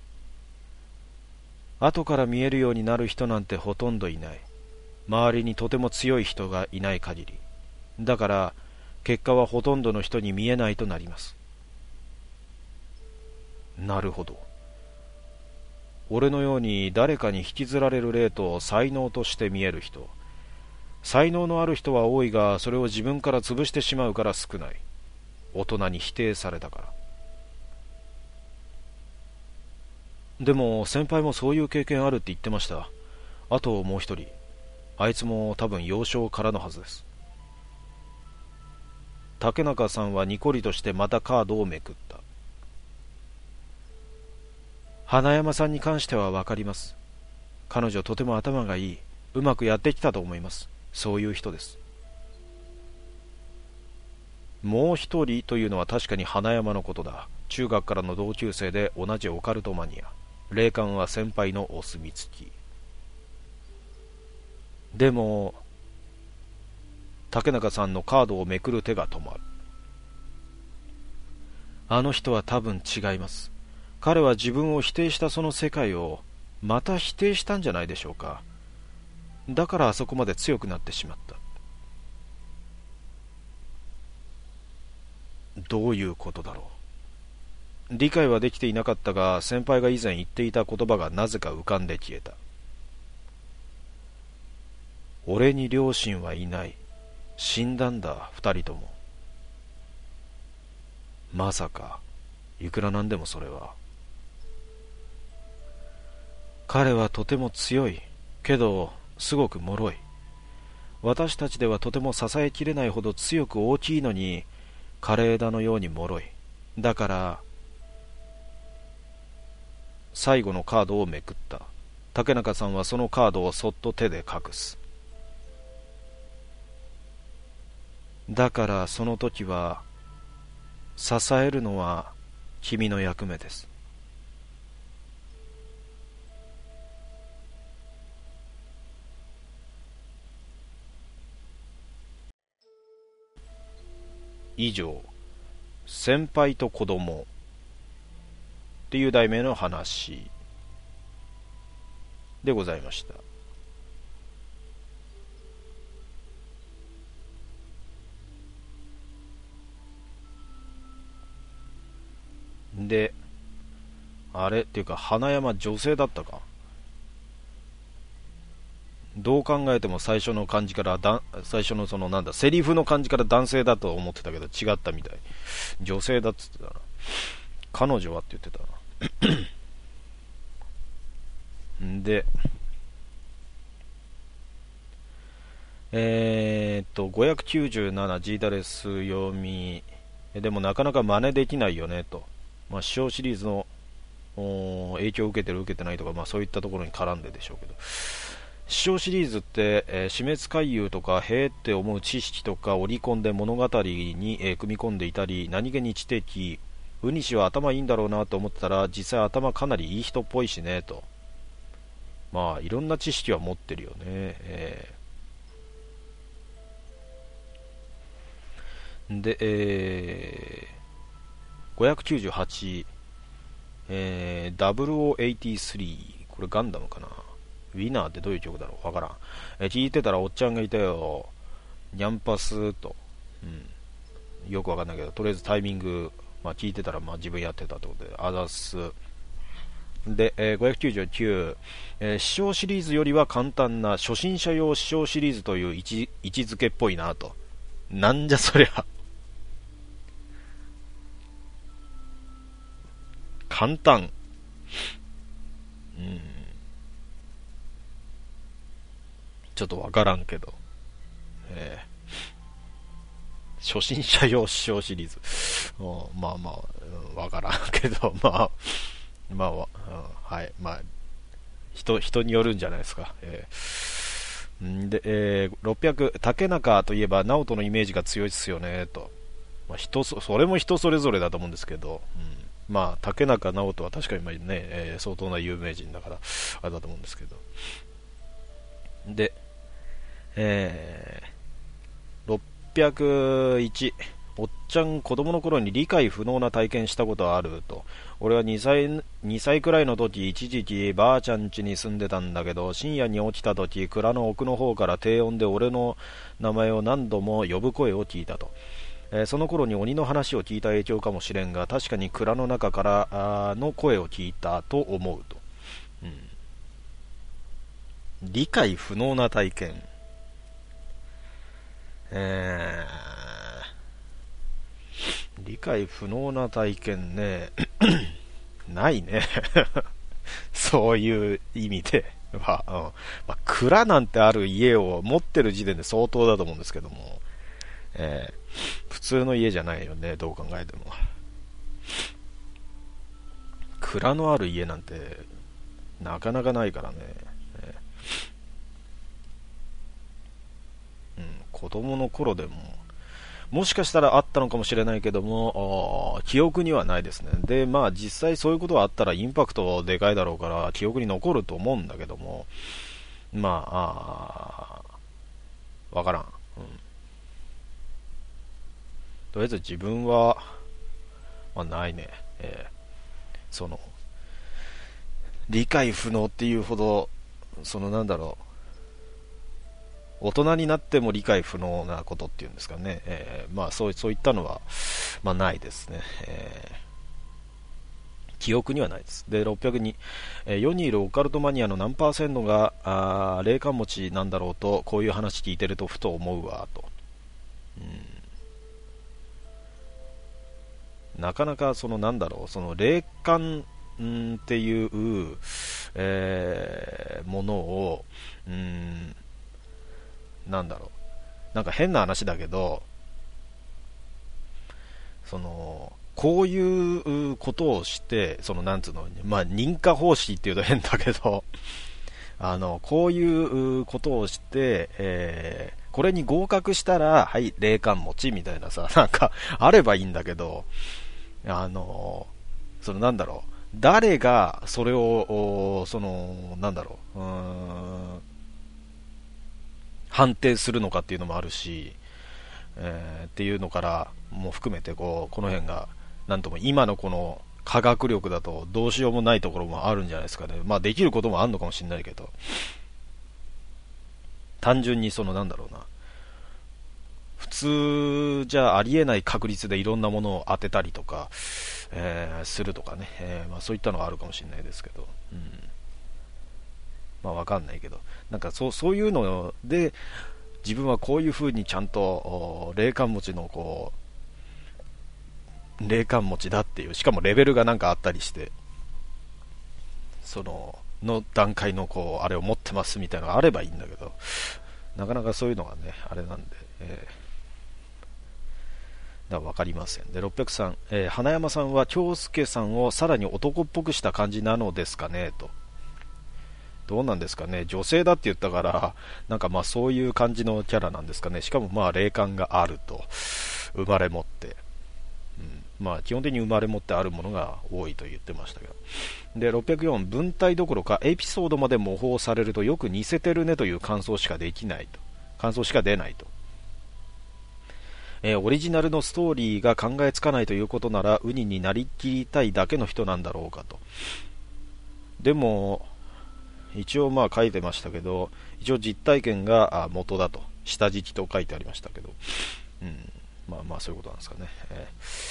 後から見えるようになる人なんてほとんどいない。周りにとても強い人がいない限り。だから結果はほとんどの人に見えないとなります。なるほど。俺のように誰かに引きずられる霊と才能として見える人。才能のある人は多いが、それを自分から潰してしまうから少ない。大人に否定されたから。でも先輩もそういう経験あるって言ってました。あともう一人。あいつも多分幼少からのはずです。竹中さんはニコリとしてまたカードをめくった。花山さんに関してはわかります。彼女とても頭がいい。うまくやってきたと思います。そういう人です。もう一人というのは確かに花山のことだ。中学からの同級生で同じオカルトマニア。 霊感は先輩のお墨付き。でも竹中さんのカードをめくる手が止まる。あの人は多分違います。彼は自分を否定したその世界をまた否定したんじゃないでしょうか。だからあそこまで強くなってしまった。どういうことだろう。理解はできていなかったが、先輩が以前言っていた言葉がなぜか浮かんで消えた。俺に両親はいない。死んだんだ、二人とも。まさか、いくらなんでもそれは。彼はとても強い。けど、すごく脆い。私たちではとても支えきれないほど強く大きいのに、枯れ枝のように脆い。だから、最後のカードをめくった。竹中さんはそのカードをそっと手で隠す。だからその時は、支えるのは君の役目です。以上、先輩と子供っていう題名の話でございました。で、あれっていうか花山女性だったか。どう考えても最初の感じからだ最初のそのなんだセリフの感じから男性だと思ってたけど違ったみたい。女性だっつってたな。彼女はって言ってたな。で、えー、っと ごひゃくきゅうじゅうなな G ダレス読み。でもなかなか真似できないよねと。まあ、師匠シリーズの影響を受けてる受けてないとか、まあ、そういったところに絡んででしょうけど、師匠シリーズって、えー、死滅回遊とかへーって思う知識とか織り込んで物語に、えー、組み込んでいたり、何気に知的、ウニシは頭いいんだろうなと思ってたら実際頭かなりいい人っぽいしねと。まあいろんな知識は持ってるよね、えー、で、えー、ごひゃくきゅうじゅうはち、えー、ダブルオーエイティースリー、これガンダムかな。ウィナーってどういう曲だろうわからん。えー、聞いてたらおっちゃんがいたよ。ニャンパスと、うん、よくわかんないけど、とりあえずタイミング、まあ、聞いてたらまあ自分やってたってことで、アザスで、えー、ごひゃくきゅうじゅうきゅう、えー、師匠シリーズよりは簡単な初心者用師匠シリーズという位置、位置づけっぽいなと。なんじゃそりゃ簡単、うん、ちょっとわからんけど、えー、初心者用師匠シリーズ、まあまあわ、うん、からんけど、まあまあ、うん、はい、まあ人人によるんじゃないですか。えー、で、えー、ろっぴゃく、竹中といえば直人のイメージが強いですよねと。まあ、人そそれも人それぞれだと思うんですけど、うん、まあ竹中直人は確かにね、えー、相当な有名人だからあれだと思うんですけど、で、えー、ろっぴゃくいち、おっちゃん子供の頃に理解不能な体験したことはあると。俺はにさい、にさいくらいの時、一時期ばあちゃん家に住んでたんだけど、深夜に起きた時、蔵の奥の方から低音で俺の名前を何度も呼ぶ声を聞いたと。えー、その頃に鬼の話を聞いた影響かもしれんが、確かに蔵の中からの声を聞いたと思うと、うん、理解不能な体験、えー、理解不能な体験ねないねそういう意味では、うん、まあ、蔵なんてある家を持ってる時点で相当だと思うんですけども、えー、普通の家じゃないよね、どう考えても。蔵のある家なんてなかなかないからね、えーうん、子供の頃でももしかしたらあったのかもしれないけども、記憶にはないですね。で、まあ実際そういうことがあったらインパクトでかいだろうから記憶に残ると思うんだけども、まあ、あわからん、うん。とりあえず自分は、まあ、ないね。えー、その、理解不能っていうほど、そのなんだろう、大人になっても理解不能なことっていうんですかね。えー、まあそう、そういったのは、まあないですね。えー記憶にはないです。で、ろっぴゃくに、えー、世にいるオカルトマニアの何パーセントがあ霊感持ちなんだろうと、こういう話聞いてるとふと思うわと、うん、なかなかそのなんだろう、その霊感んっていう、えーものを、んなんだろう、なんか変な話だけど、そのこういうことをして、そのなんつうの、まあ認可方式っていうと変だけど、あのこういうことをして、えーこれに合格したら、はい、霊感持ちみたいなさ、なんかあればいいんだけど、あのそのなんだろう、誰がそれを、そのなんだろう、うーん判定するのかっていうのもあるし、えーっていうのからも含めてこうこの辺がなんとも今のこの科学力だとどうしようもないところもあるんじゃないですかね。まあできることもあるのかもしれないけど、単純にそのなんだろうな、普通じゃありえない確率でいろんなものを当てたりとか、えーするとかね、えーまあ、そういったのはあるかもしれないですけど、うん、まあわかんないけど、なんかそうそういうので自分はこういう風にちゃんと霊感持ちのこう霊感持ちだっていう、しかもレベルがなんかあったりして、そのの段階のこうあれを持ってますみたいなのがあればいいんだけど、なかなかそういうのがねあれなんで、えー、だから分かりません。でろっぴゃくさん、えー花山さんは京介さんをさらに男っぽくした感じなのですかねと。どうなんですかね、女性だって言ったからなんかまあそういう感じのキャラなんですかね。しかもまあ霊感があると、生まれ持って、うん、まあ基本的に生まれ持ってあるものが多いと言ってましたけど。でろっぴゃくよん、文体どころかエピソードまで模倣されるとよく似せてるねという感想しかできないと、感想しか出ないと、えーオリジナルのストーリーが考えつかないということならウニになりきりたいだけの人なんだろうかと。でも一応まあ書いてましたけど、一応実体験が元だと、下敷きと書いてありましたけど、うん、まあまあそういうことなんですかね。え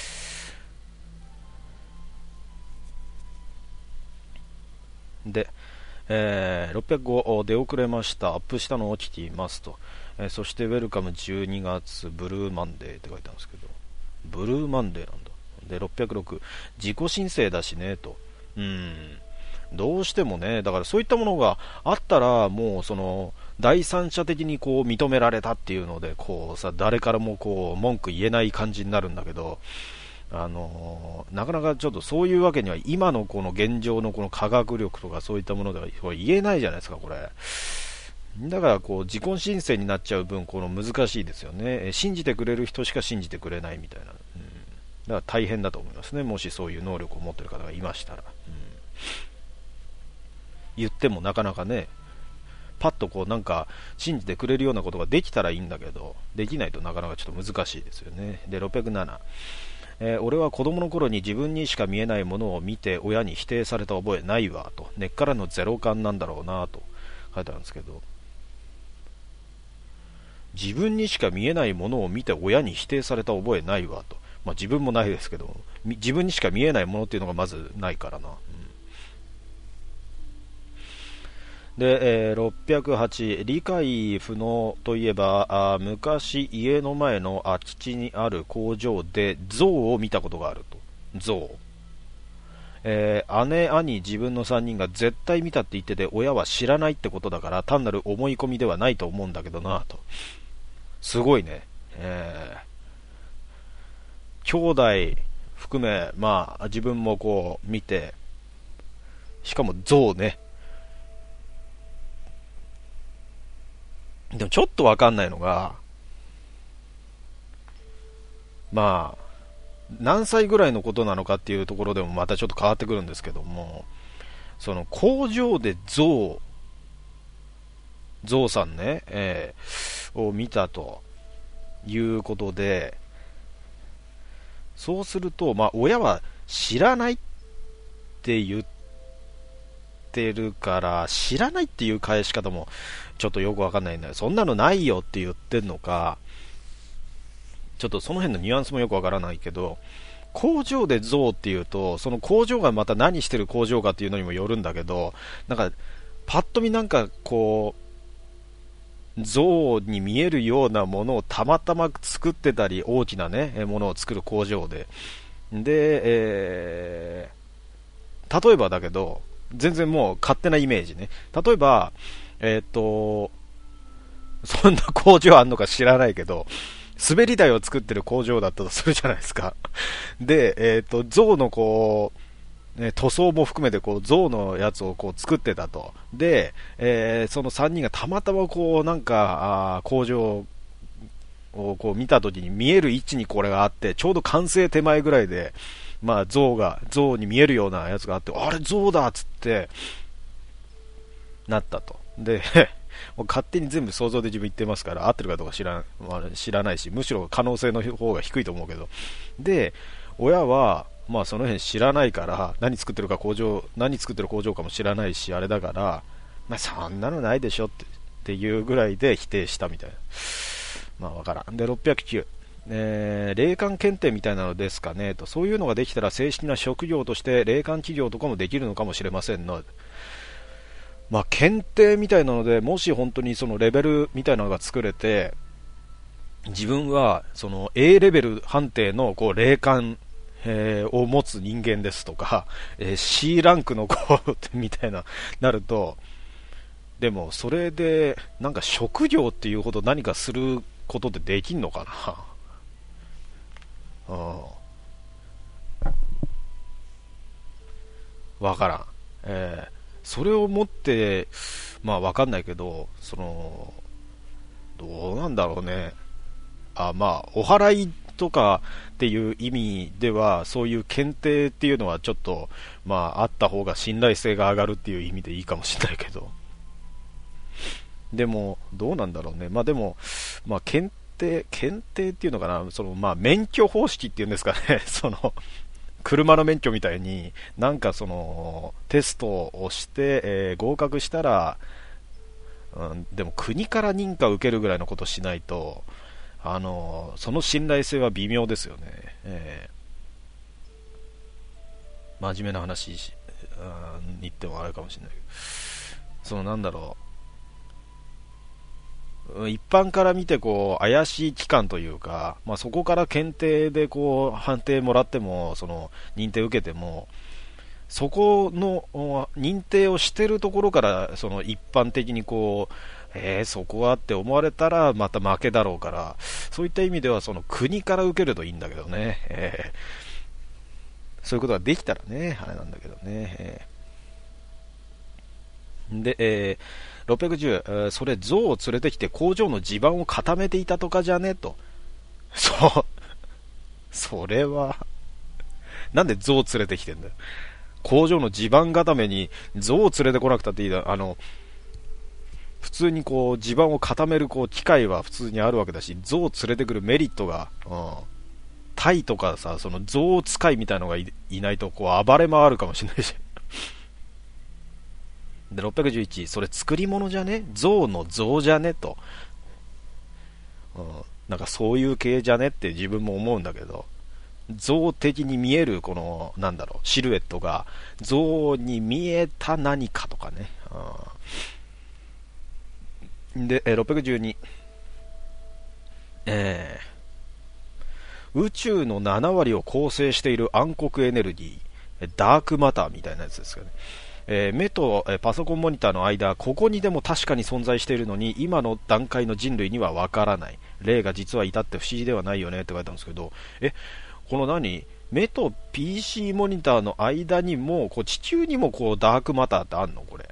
ーで、えーろっぴゃくご、出遅れました、アップしたのを聞きますと、えーそしてウェルカムじゅうにがつブルーマンデーって書いてあるんですけど、ブルーマンデーなんだ。でろっぴゃくろく、自己申請だしねと、うん、どうしてもね、だからそういったものがあったら、もうその第三者的にこう認められたっていうので、こうさ、誰からもこう文句言えない感じになるんだけど、あのーなかなかちょっとそういうわけには、今のこの現状のこの科学力とかそういったものではこれ言えないじゃないですか、これ。だからこう自己申請になっちゃう分、この難しいですよね。信じてくれる人しか信じてくれないみたいな、うん、だから大変だと思いますね、もしそういう能力を持っている方がいましたら。うん、言ってもなかなかね、パッとこうなんか信じてくれるようなことができたらいいんだけど、できないとなかなかちょっと難しいですよね。でろっぴゃくなな、えー俺は子供の頃に自分にしか見えないものを見て親に否定された覚えないわと、根っからのゼロ感なんだろうなと書いてあるんですけど、自分にしか見えないものを見て親に否定された覚えないわと、まあ、自分もないですけど、自分にしか見えないものっていうのがまずないからな。で、えーろっぴゃくはち、理解不能といえば、あ昔家の前の空き地にある工場で象を見たことがあると。象、えー姉、兄、自分のさんにんが絶対見たって言ってて、親は知らないってことだから単なる思い込みではないと思うんだけどなと。すごいね、えー兄弟含め、まあ自分もこう見て、しかも象ね。でもちょっとわかんないのが、 まあ何歳ぐらいのことなのかっていうところでもまたちょっと変わってくるんですけども、その工場で象象さんね、えーを見たということで、そうすると、まあ、親は知らないって言ってるから、知らないっていう返し方もちょっとよくわかんないんだよ。そんなのないよって言ってんのか、ちょっとその辺のニュアンスもよくわからないけど、工場で象っていうと、その工場がまた何してる工場かっていうのにもよるんだけど、なんか、パッと見なんかこう、象に見えるようなものをたまたま作ってたり、大きなね、ものを作る工場で。で、えー、例えばだけど、全然もう勝手なイメージね。例えば、えーっと、そんな工場あんのか知らないけど、滑り台を作ってる工場だったとするじゃないですか。で、えっ、と、象のこう、ね、塗装も含めてこう象のやつをこう作ってたと。で、えーそのさんにんがたまたまこうなんかあー工場をこう見たときに見える位置にこれがあって、ちょうど完成手前ぐらいで、まあ象が、象に見えるようなやつがあって、あれ象だっつってなったと。で、もう勝手に全部想像で自分言ってますから、合ってるかどうか知ら、まあ、知らないし、むしろ可能性の方が低いと思うけど。で、親は、まあその辺知らないから、何作ってるか工場、何作ってる工場かも知らないし、あれだから、まあそんなのないでしょって、っていうぐらいで否定したみたいな。まあわからん。で、ろっぴゃくきゅう。えー、霊感検定みたいなのですかねと、そういうのができたら正式な職業として霊感企業とかもできるのかもしれませんの。まあ、検定みたいなので、もし本当にそのレベルみたいなのが作れて、自分はその A レベル判定のこう霊感、えーを持つ人間ですとか、えー C ランクの子みたいななると、でもそれでなんか職業っていうほど何かすることってできんのかな。うん、わからん。えーそれを持って、まあわかんないけど、その、どうなんだろうね。あ、まあ、お祓いとかっていう意味では、そういう検定っていうのはちょっと、まあ、あった方が信頼性が上がるっていう意味でいいかもしれないけど。でも、どうなんだろうね。まあでも、まあ、検定、検定っていうのかな、その、まあ、免許方式っていうんですかね。その、車の免許みたいに、なんかその、テストをして、えー合格したら、うん、でも国から認可を受けるぐらいのことをしないと、あのその信頼性は微妙ですよね。えー真面目な話し、うん、言ってもあれかもしれないけど、そのなんだろう、一般から見てこう怪しい機関というか、まあ、そこから検定でこう判定もらっても、その認定受けても、そこの認定をしてるところからその一般的にこう、えー、そこはって思われたらまた負けだろうから、そういった意味ではその国から受けるといいんだけどね、えーそういうことができたらね、あれなんだけどね。えーで、えーろっぴゃくじゅう、えーそれ象を連れてきて工場の地盤を固めていたとかじゃねと。そう、それは、なんで象連れてきてんだよ。工場の地盤固めに象を連れてこなくたっていいだ。あの普通にこう地盤を固めるこう機械は普通にあるわけだし、象を連れてくるメリットが、うん、タイとかさ、その象使いみたいのが い, いないとこう暴れ回るかもしれないし。でろっぴゃくじゅういち、それ作り物じゃね、象の象じゃねと、うん、なんかそういう系じゃねって自分も思うんだけど、象的に見えるこのなんだろうシルエットが象に見えた何かとかね、うん、でろっぴゃくじゅうに、えー、宇宙のなな割を構成している暗黒エネルギーダークマターみたいなやつですよね。えー目と、えーパソコンモニターの間、ここにでも確かに存在しているのに今の段階の人類にはわからない例が実はいたって不思議ではないよねって書いてあるんですけど、えこの何目と ピーシー モニターの間にもこう地球にもこうダークマターってあんのこれ。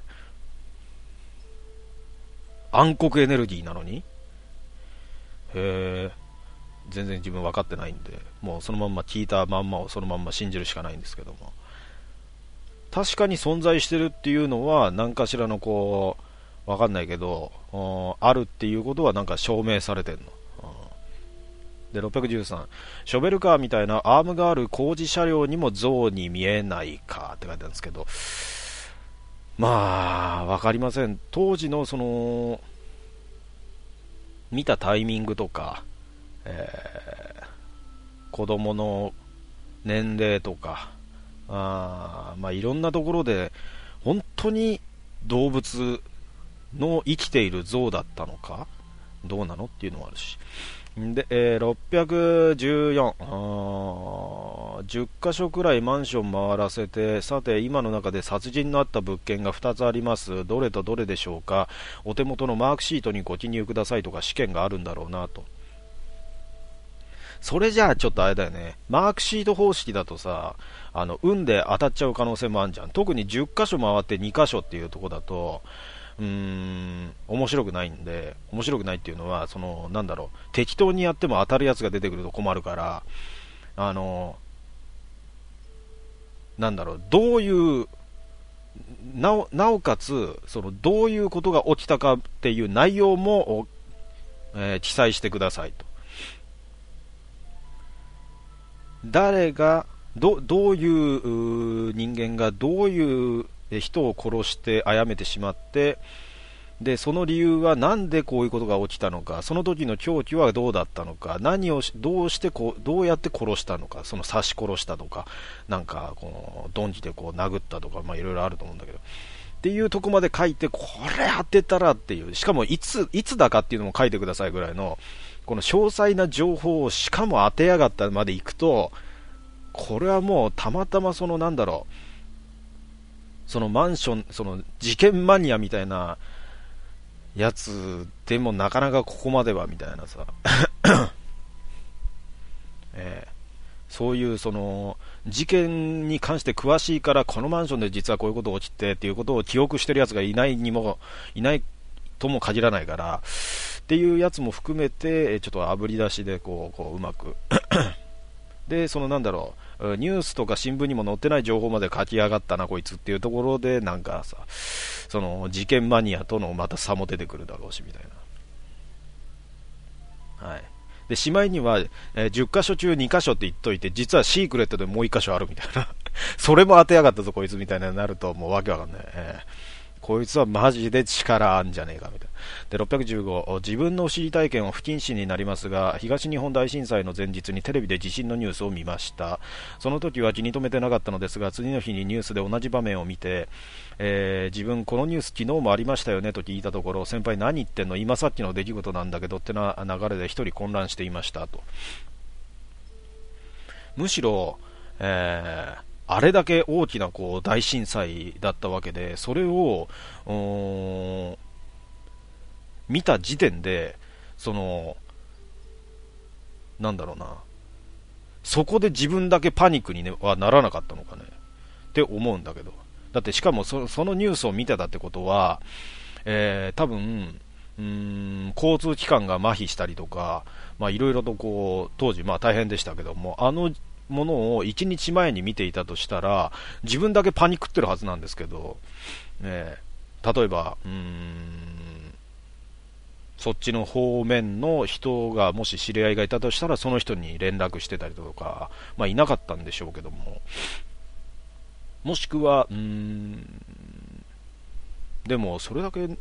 暗黒エネルギーなのに。へえ。 全然自分分かってないんで、もうそのまんま聞いたまんまをそのまんま信じるしかないんですけども、確かに存在してるっていうのは何かしらのこう分かんないけどあるっていうことはなんか証明されてるの。でろっぴゃくじゅうさん、ショベルカーみたいなアームがある工事車両にも像に見えないかって書いてあるんですけど、まあ分かりません。当時のその見たタイミングとか、えー、子供の年齢とか、あまあいろんなところで本当に動物の生きている像だったのかどうなのっていうのもあるし、で、えー、ろっぴゃくじゅうよん、あじゅっかしょくらいマンション回らせて、さて今の中で殺人のあった物件がふたつあります。どれとどれでしょうか。お手元のマークシートにご記入くださいとか試験があるんだろうなと。それじゃあちょっとあれだよね、マークシート方式だとさ、あの運で当たっちゃう可能性もあるじゃん。特にじゅっかしょ回ってにかしょっていうところだとうーん面白くないんで、面白くないっていうのはそのなんだろう、適当にやっても当たるやつが出てくると困るから、あのなんだろう、どういうなお、なおかつそのどういうことが起きたかっていう内容も、えー記載してくださいと。誰がどどういうう人間がどういう人を殺して殺めてしまって、でその理由はなんでこういうことが起きたのか、その時の凶器はどうだったのか、何をしどうしてこうどうやって殺したのか、その刺し殺したとか、なんかこの鈍器でこう殴ったとか、まあいろいろあると思うんだけど、っていうとこまで書いて、これ当てたらっていう、しかもいついつだかっていうのも書いてくださいぐらいのこの詳細な情報をしかも当てやがったまでいくと、これはもうたまたまそのなんだろう、そのマンション、その事件マニアみたいなやつでもなかなかここまではみたいなさ、えーそういうその事件に関して詳しいから、このマンションで実はこういうことが起きてっていうことを記憶してるやつがいないにもいないとも限らないからっていうやつも含めて、ちょっとあぶり出しでこうこううまくでそのなんだろう、ニュースとか新聞にも載ってない情報まで書き上がったなこいつっていうところで、なんかさ、その事件マニアとのまた差も出てくるだろうしみたいな。はい。でしまいには、えーじゅっかしょ中にかしょって言っといて、実はシークレットでもういっかしょあるみたいなそれも当てやがったぞこいつみたいなになると、もうわけわかんない、えーこいつはマジで力あんじゃねえかみたいな。でろっぴゃくじゅうご、自分のお知り体験は不謹慎になりますが、東日本大震災の前日にテレビで地震のニュースを見ました。その時は気に留めてなかったのですが、次の日にニュースで同じ場面を見て、えー自分このニュース昨日もありましたよねと聞いたところ、先輩何言ってんの、今さっきの出来事なんだけどってな流れで一人混乱していましたと。むしろ、えーあれだけ大きなこう大震災だったわけで、それをうーん見た時点で、そのなんだろうな、そこで自分だけパニックに、ね、はならなかったのかねって思うんだけど、だってしかも そ, そのニュースを見てたってことは、えー、多分うーん交通機関が麻痺したりとか、まあいろいろとこう当時まあ大変でしたけども、あのものをいちにちまえに見ていたとしたら、自分だけパニックってるはずなんですけど、ね、例えばうーんそっちの方面の人がもし知り合いがいたとしたら、その人に連絡してたりとか、まあいなかったんでしょうけども、もしくはうーんでもそれだけ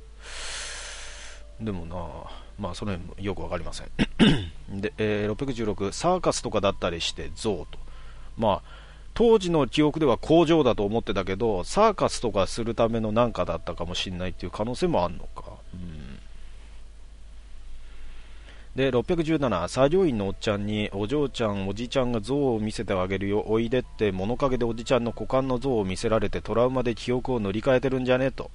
でもな、まあその辺もよくわかりませんで、えーろっぴゃくじゅうろく、サーカスとかだったりして象と、まあ当時の記憶では工場だと思ってたけど、サーカスとかするためのなんかだったかもしれないっていう可能性もあるのか、うん、でろっぴゃくじゅうなな、作業員のおっちゃんにお嬢ちゃんおじちゃんが像を見せてあげるよおいでって物陰でおじちゃんの股間の像を見せられてトラウマで記憶を塗り替えてるんじゃねと。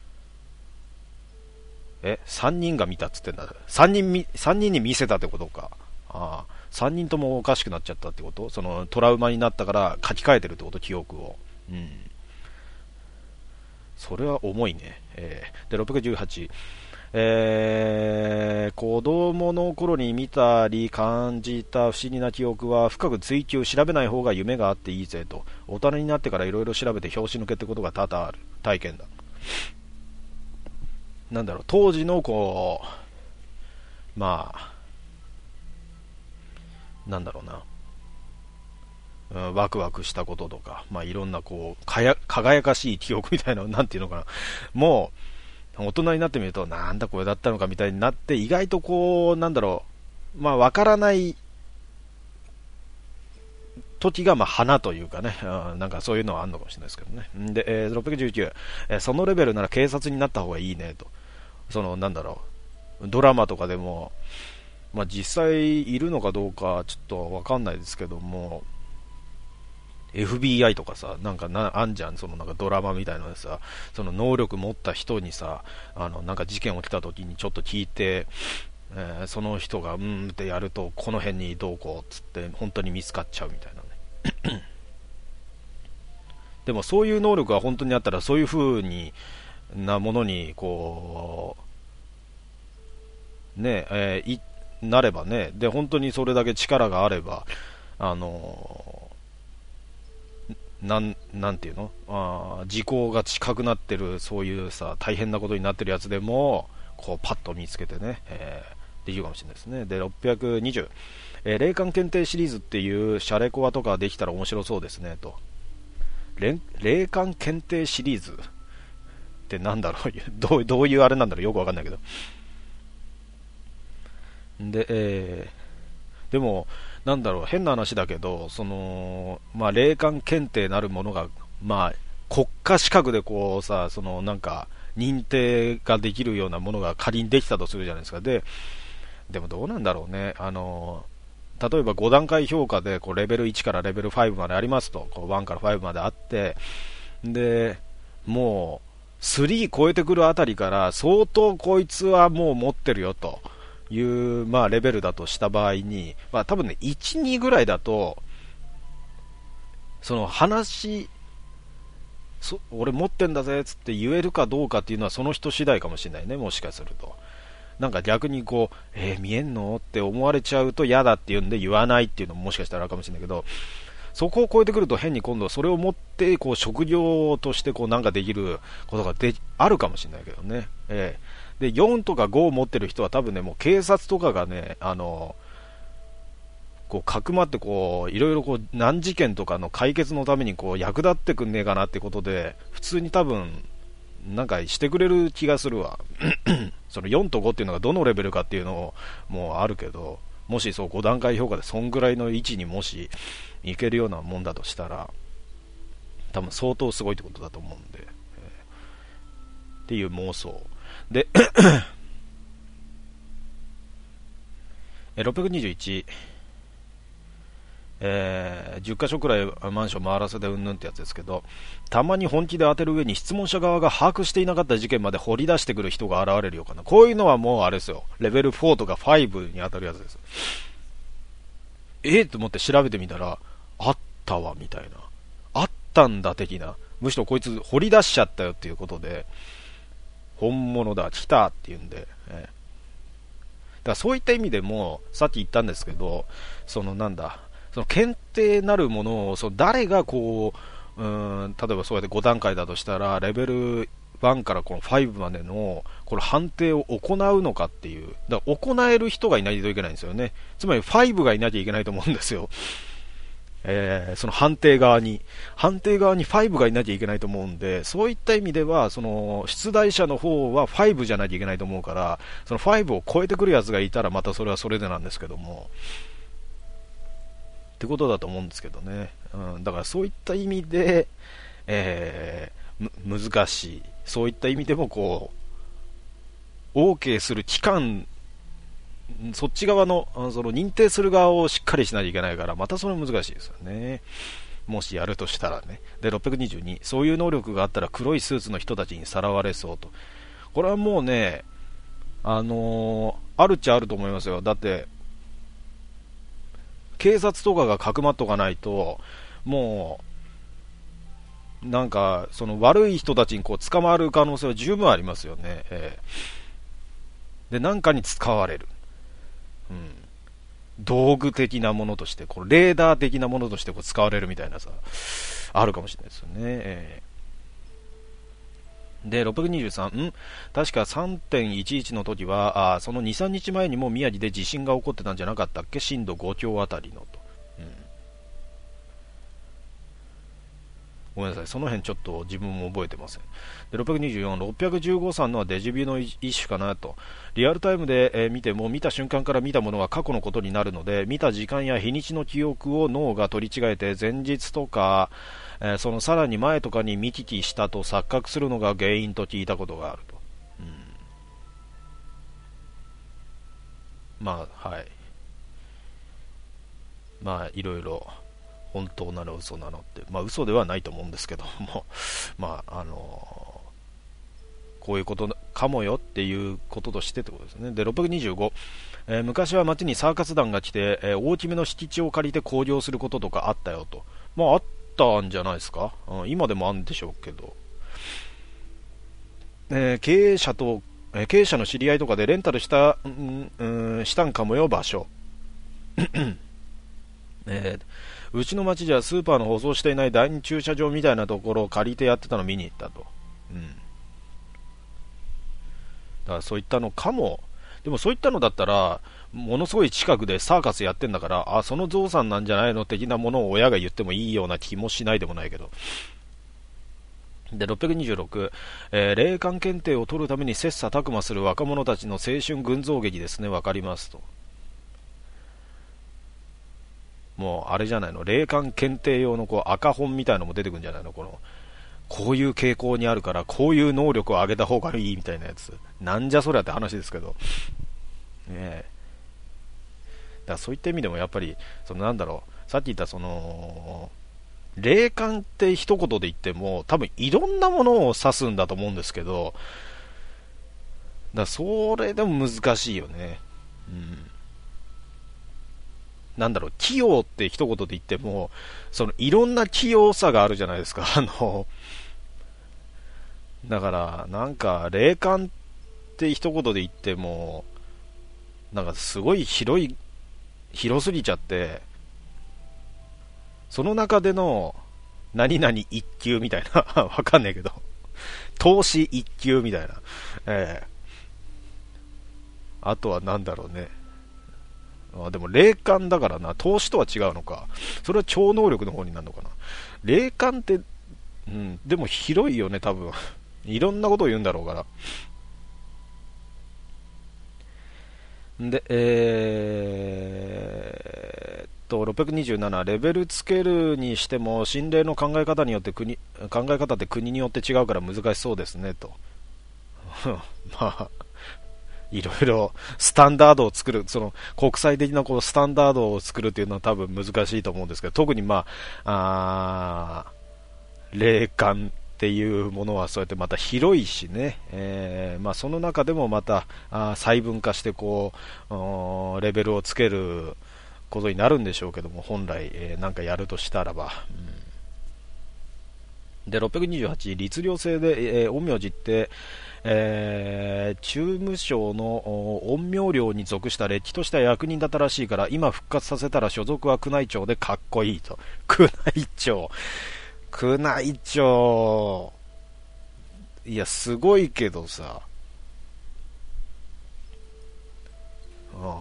えさんにんが見たっつってんだ。さんにんみさんにんに見せたってことか。ああ、さんにんともおかしくなっちゃったってこと、そのトラウマになったから書き換えてるってこと、記憶を。うん、それは重いね。えー、でろっぴゃくじゅうはち、 えー、子供の頃に見たり感じた不思議な記憶は深く追求、調べない方が夢があっていいぜと。大人になってからいろいろ調べて拍子抜けってことが多々ある体験だ。なんだろう、当時のこう、まあ、なんだろうな、うん、ワクワクしたこととか、まあいろんなこう、かや輝かしい記憶みたいなの、なんていうのかな、もう、大人になってみると、なんだこれだったのかみたいになって、意外とこう、なんだろう、まあわからない時がまあ花というかね、うん、なんかそういうのはあるのかもしれないですけどね。で、えー、ろっぴゃくじゅうきゅう、えー、そのレベルなら警察になった方がいいねと。その、なんだろう、ドラマとかでも、まあ実際いるのかどうかちょっとわかんないですけども、エフビーアイ とかさ、なんかなあんじゃん、そのなんかドラマみたいなのでさ、その能力持った人にさ、あのなんか事件起きた時にちょっと聞いて、えーその人がうーんってやるとこの辺にどうこうっつって本当に見つかっちゃうみたいなね。でもそういう能力が本当にあったら、そういう風になものにこうねえーいなればね、で本当にそれだけ力があれば、あのなん、なんていうの、あ時効が近くなってる、そういうさ、大変なことになってるやつでも、こう、パッと見つけてね、えー、できるかもしれないですね。で、ろっぴゃくにじゅう、えー霊感検定シリーズっていうシャレコアとかできたら面白そうですね、と。霊霊感検定シリーズってなんだろう、どう、どういうあれなんだろう、よくわかんないけど。で、えー、でも、なんだろう、変な話だけど、その、まあ、霊感検定なるものが、まあ、国家資格でこうさ、そのなんか、認定ができるようなものが仮にできたとするじゃないですか。で、でもどうなんだろうね。あの、例えばご段階評価でこうレベルいちからレベルごまでありますと、こういちからごまであって、で、もう、さん超えてくるあたりから相当こいつはもう持ってるよという、まあ、レベルだとした場合に、まあ、多分ね、いち、にぐらいだと、その話、そ俺持ってんだぜっつって言えるかどうかっていうのはその人次第かもしれないね、もしかすると。なんか逆にこう、えー、見えんのって思われちゃうと嫌だっていうんで言わないっていうのももしかしたらあるかもしれないけど、そこを超えてくると変に今度それを持ってこう職業としてこうなんかできることがであるかもしれないけどね。えー、でよんとかごを持ってる人は多分ね、もう警察とかがね、あのこうかくまってこういろいろこう難事件とかの解決のためにこう役立ってくんねえかなってことで、普通に多分なんかしてくれる気がするわ。そのよんとごっていうのがどのレベルかっていうのもあるけど、もしそうご段階評価でそんぐらいの位置にもしいけるようなもんだとしたら、多分相当すごいってことだと思うんで、えーっていう妄想でろっぴゃくにじゅういち、えー、じゅっかしょくらいマンション回らせてうんぬんってやつですけど、たまに本気で当てる上に質問者側が把握していなかった事件まで掘り出してくる人が現れるようかな。こういうのはもうあれですよ、レベルよんとかごに当たるやつです。えー、と思って調べてみたら、あったわみたいな、あったんだ的な、むしろこいつ掘り出しちゃったよっていうことで、本物だ来たっていうんで、えー、だからそういった意味でもさっき言ったんですけど、そのなんだ、その検定なるものをその誰がこう、うーん、例えばそうやってご段階だとしたらレベルいちからこのごまでのこの判定を行うのかっていう、だから行える人がいないといけないんですよね。つまりごがいなきゃいけないと思うんですよ。えー、その判定側に判定側にごがいなきゃいけないと思うんで、そういった意味ではその出題者の方はごじゃなきゃいけないと思うから、そのごを超えてくるやつがいたらまたそれはそれでなんですけどもってことだと思うんですけどね、うん、だからそういった意味で、えー、難しい、そういった意味でもこう OK する期間、そっち側の、その認定する側をしっかりしないといけないから、またそれ難しいですよね、もしやるとしたらね。でろっぴゃくにじゅうに、そういう能力があったら黒いスーツの人たちにさらわれそうと。これはもうね、あのー、あるっちゃあると思いますよ。だって警察とかがかくまっとかないと、もうなんかその悪い人たちにこう捕まる可能性は十分ありますよね。えで何かに使われる、うん、道具的なものとして、こうレーダー的なものとしてこう使われるみたいなさ、あるかもしれないですよね、えー、でろっぴゃくにじゅうさん、ん確か さんてんいちいち の時はあその にさんにちまえにも宮城で地震が起こってたんじゃなかったっけ、震度ご強あたりのと、うん、ごめんなさい、その辺ちょっと自分も覚えてません。でろっぴゃくにじゅうよん、ろっぴゃくじゅうごさんのはデジビュの一種かなと。リアルタイムで、えー見ても見た瞬間から見たものは過去のことになるので、見た時間や日にちの記憶を脳が取り違えて前日とか、えーそのさらに前とかに見聞きしたと錯覚するのが原因と聞いたことがあると、うん、まあはい、まあいろいろ本当なの嘘なのって、まあ嘘ではないと思うんですけどもまああのこういうことかもよっていうこととしてってことですね。でろっぴゃくにじゅうご、えー昔は街にサーカス団が来て、えー大きめの敷地を借りて興行することとかあったよと。まああったんじゃないですか、うん、今でもあるんでしょうけど、えー経営者と、えー経営者の知り合いとかでレンタルした、うん、うんしたんかもよ場所えーうちの町じゃスーパーの舗装していない第二駐車場みたいなところを借りてやってたの見に行ったと、うん、だからそういったのかも。でもそういったのだったらものすごい近くでサーカスやってんだから、あそのゾウさんなんじゃないの的なものを親が言ってもいいような気もしないでもないけど。でろっぴゃくにじゅうろく、えー霊感検定を取るために切磋琢磨する若者たちの青春群像劇ですね、わかりますと。もうあれじゃないの、霊感検定用のこう赤本みたいなのも出てくるんじゃないの、このこういう傾向にあるからこういう能力を上げた方がいいみたいなやつ、なんじゃそりゃって話ですけど、ねえ、だからそういった意味でもやっぱりそのなんだろう、さっき言ったその霊感って一言で言っても多分いろんなものを指すんだと思うんですけど、だからそれでも難しいよね、うん、なんだろう、器用って一言で言ってもそのいろんな器用さがあるじゃないですかあのだからなんか霊感って一言で言ってもなんかすごい広い広すぎちゃって、その中での何々一級みたいなわかんないけど投資一級みたいな、ええあとはなんだろうね、あでも霊感だからな、投資とは違うのか、それは超能力の方になるのかな。霊感って、うん、でも広いよね多分いろんなことを言うんだろうから。で、えーっと、ろっぴゃくにじゅうなな、レベルつけるにしても、心霊の考え方によって国、考え方って国によって違うから難しそうですね、と。まあ、いろいろスタンダードを作る、その国際的なこうスタンダードを作るっていうのは多分難しいと思うんですけど、特にまあ、あ霊感っていうものはそうやってまた広いしね、えーまあ、その中でもまたあ細分化してこうレベルをつけることになるんでしょうけども、本来、えー、なんかやるとしたらば、うん、でろっぴゃくにじゅうはち、律令制で、えー、陰陽師って、えー、中務省の陰陽寮に属したれっきとした役人だったらしいから、今復活させたら所属は宮内庁でかっこいいと。宮内庁宮内庁、いやすごいけどさ、あ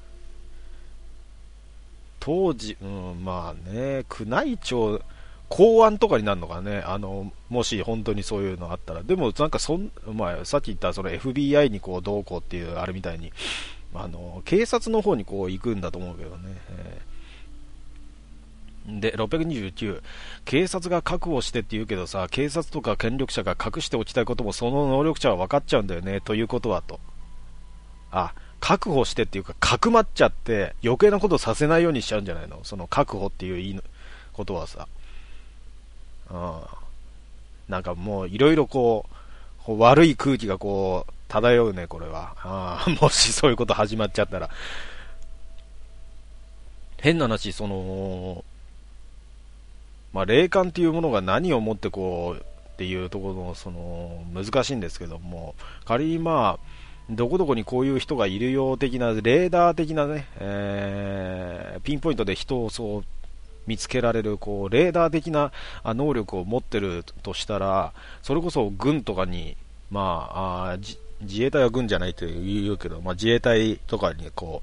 当時、うん、まあね、宮内庁公安とかになるのかね、あのもし本当にそういうのあったら。でもなんかそん、まあ、さっき言ったその エフビーアイ にこうどうこうっていうあれみたいに、あの警察の方にこう行くんだと思うけどね、えーでろっぴゃくにじゅうきゅう、警察が確保してって言うけどさ、警察とか権力者が隠しておきたいこともその能力者は分かっちゃうんだよね、ということはと。あ、確保してっていうかかくまっちゃって余計なことさせないようにしちゃうんじゃないの、その確保っていうことはさ、うん、なんかもういろいろこう悪い空気がこう漂うね、これは。あもしそういうこと始まっちゃったら変な話、そのまあ、霊感っていうものが何をもってこうっていうところのその難しいんですけども、仮にまあどこどこにこういう人がいるよ的なレーダー的なね、えーピンポイントで人をそう見つけられるこうレーダー的なあ能力を持ってるとしたら、それこそ軍とかに、まあ、あじ自衛隊は軍じゃないと言うけど、まあ、自衛隊とかにこ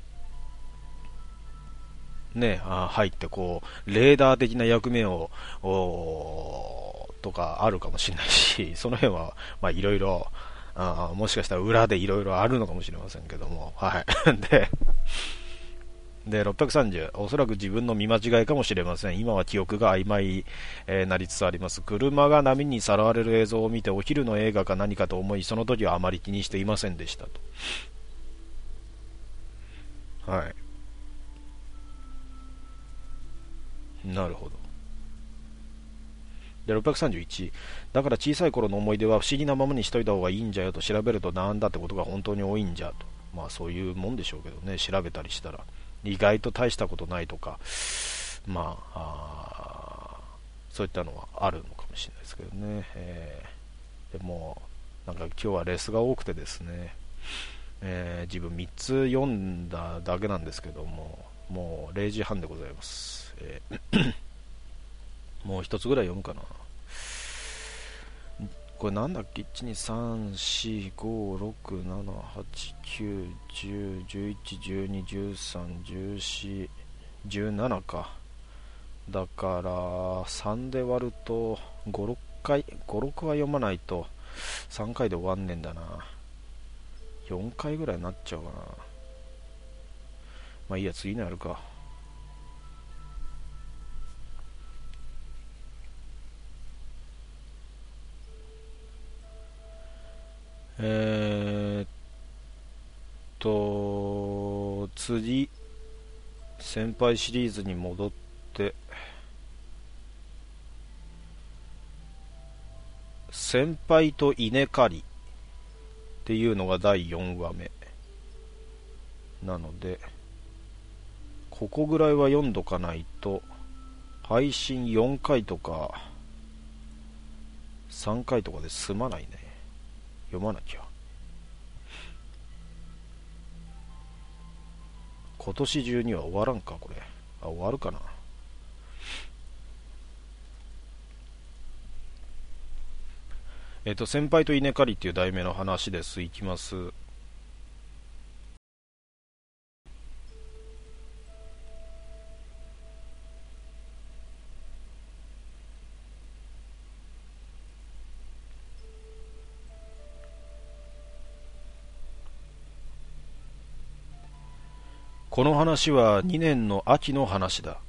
う、ね、あ入ってこうレーダー的な役目をおとかあるかもしれないし、その辺はまあいろいろ、あもしかしたら裏でいろいろあるのかもしれませんけども、はい。ででろっぴゃくさんじゅう、おそらく自分の見間違いかもしれません。今は記憶が曖昧、えーなりつつあります。車が波にさらわれる映像を見て、お昼の映画か何かと思い、その時はあまり気にしていませんでしたと。はい。なるほど。でろっぴゃくさんじゅういち、だから小さい頃の思い出は不思議なままにしといた方がいいんじゃよと、調べるとなんだってことが本当に多いんじゃと。まあそういうもんでしょうけどね、調べたりしたら意外と大したことないとか、まあ、あそういったのはあるのかもしれないですけどね、えー、でもなんか今日はレスが多くてですね、えー自分みっつ読んだだけなんですけども、もうれいじはんでございます、えーもう一つぐらい読むかな。これなんだっけ、いち、に、さん、し、ご、ろく、なな、はち、きゅう、じゅう、じゅういち、じゅうに、じゅうさん、じゅうよん、じゅうななか。だからさんで割るとご、ろっかい、ご、ろくは読まないとさんかいで終わんねんだな。よんかいぐらいになっちゃうかな。まあいいや、次のやるか。えーっと次先輩シリーズに戻って、先輩と稲刈りっていうのがだいよんわめなので、ここぐらいは読んどかないと配信よんかいとかさんかいとかで済まないね。読まなきゃ。今年中には終わらんか、これ。あ、終わるかな。えっと、先輩と稲刈りっていう題名の話です。いきます。この話はにねんの秋の話だ。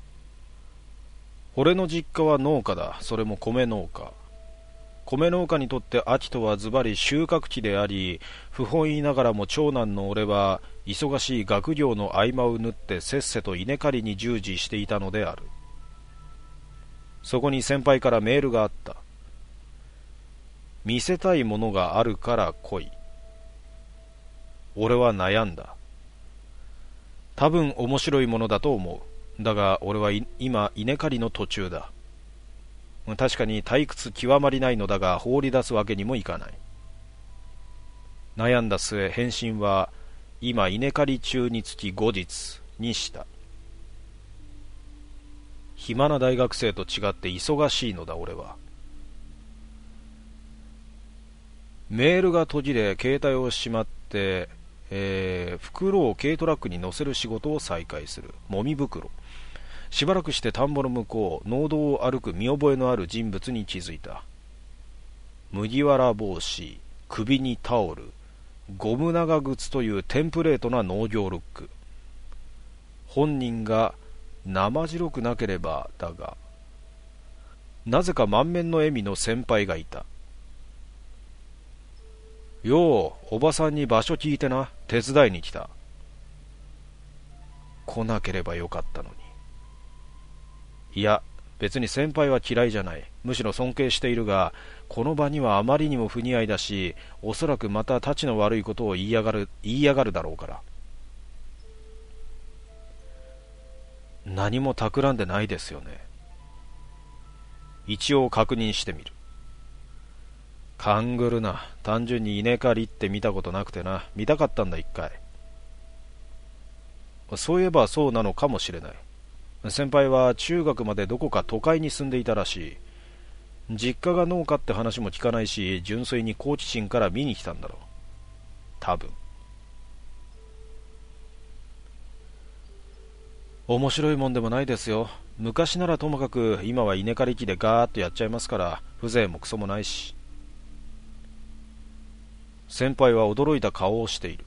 俺の実家は農家だ。それも米農家。米農家にとって秋とはズバリ収穫期であり、不本意ながらも長男の俺は忙しい学業の合間を縫ってせっせと稲刈りに従事していたのである。そこに先輩からメールがあった。見せたいものがあるから来い。俺は悩んだ。多分面白いものだと思う。だが俺は今稲刈りの途中だ。確かに退屈極まりないのだが放り出すわけにもいかない。悩んだ末返信は今稲刈り中につき後日にした。暇な大学生と違って忙しいのだ俺は。メールが途切れ携帯をしまって、えー、袋を軽トラックに乗せる仕事を再開する。もみ袋。しばらくして田んぼの向こう、農道を歩く見覚えのある人物に気づいた。麦わら帽子、首にタオル、ゴム長靴というテンプレートな農業ルック。本人が生白くなければだが、なぜか満面の笑みの先輩がいた。よう、おばさんに場所聞いてな、手伝いに来た。来なければよかったのに。いや、別に先輩は嫌いじゃない。むしろ尊敬しているが、この場にはあまりにも不似合いだし、おそらくまたたちの悪いことを言いやがる、言いやがるだろうから。何も企んでないですよね。一応確認してみる。 勘ぐるな。単純に稲刈りって見たことなくてな。見たかったんだ一回。そういえばそうなのかもしれない。先輩は中学までどこか都会に住んでいたらしい。実家が農家って話も聞かないし、純粋に好奇心から見に来たんだろう。多分。面白いもんでもないですよ。昔ならともかく、今は稲刈り機でガーッとやっちゃいますから、風情もクソもないし。先輩は驚いた顔をしている。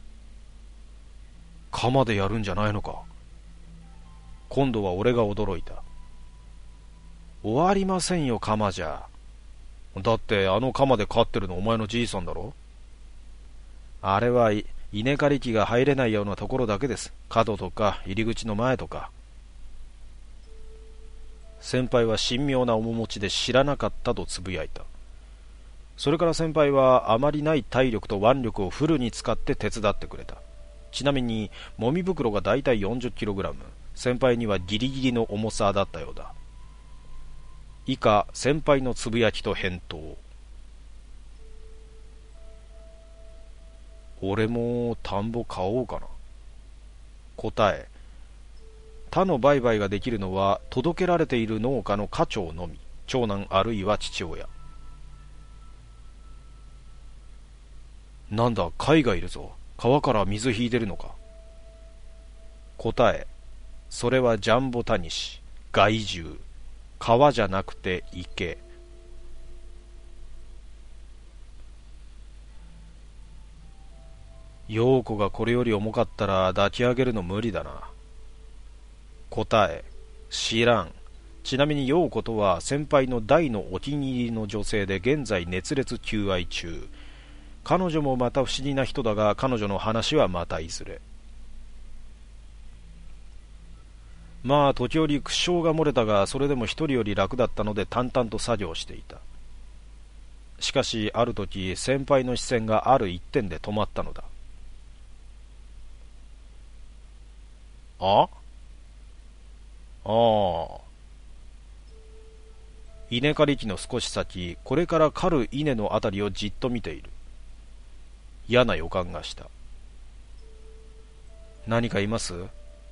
鎌でやるんじゃないのか。今度は俺が驚いた。終わりませんよ、鎌じゃ。だってあの鎌で飼ってるのお前のじいさんだろ。あれは稲刈り機が入れないようなところだけです。角とか入り口の前とか。先輩は神妙な面持ちで知らなかったとつぶやいた。それから先輩はあまりない体力と腕力をフルに使って手伝ってくれた。ちなみにもみ袋がだいたい よんじゅっキログラム、 先輩にはギリギリの重さだったようだ。以下先輩のつぶやきと返答。俺も田んぼ買おうかな。答え。他の売買ができるのは届けられている農家の家長のみ、長男あるいは父親。なんだ貝がいるぞ。川から水引いてるのか。答え。それはジャンボタニシ、害獣。川じゃなくて池。陽子がこれより重かったら抱き上げるの無理だな。答え。知らん。ちなみに陽子とは先輩の大のお気に入りの女性で、現在熱烈求愛中。彼女もまた不思議な人だが、彼女の話はまたいずれ。まあ時折苦笑が漏れたが、それでも一人より楽だったので淡々と作業していた。しかしある時、先輩の視線がある一点で止まったのだ。あああ。稲刈り機の少し先、これから刈る稲のあたりをじっと見ている。嫌な予感がした。何かいます？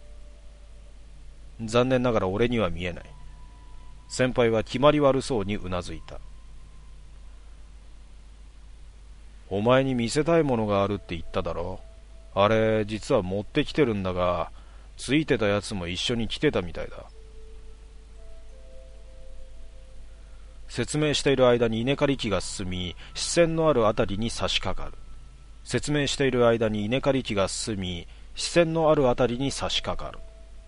残念ながら俺には見えない。先輩は決まり悪そうにうなずいた。お前に見せたいものがあるって言っただろ。あれ実は持ってきてるんだが、ついてたやつも一緒に来てたみたいだ。説明している間に稲刈り機が進み、視線のあるあたりに差し掛かる。説明している間に稲刈り機が進み、視線のあるあたりに差し掛かる。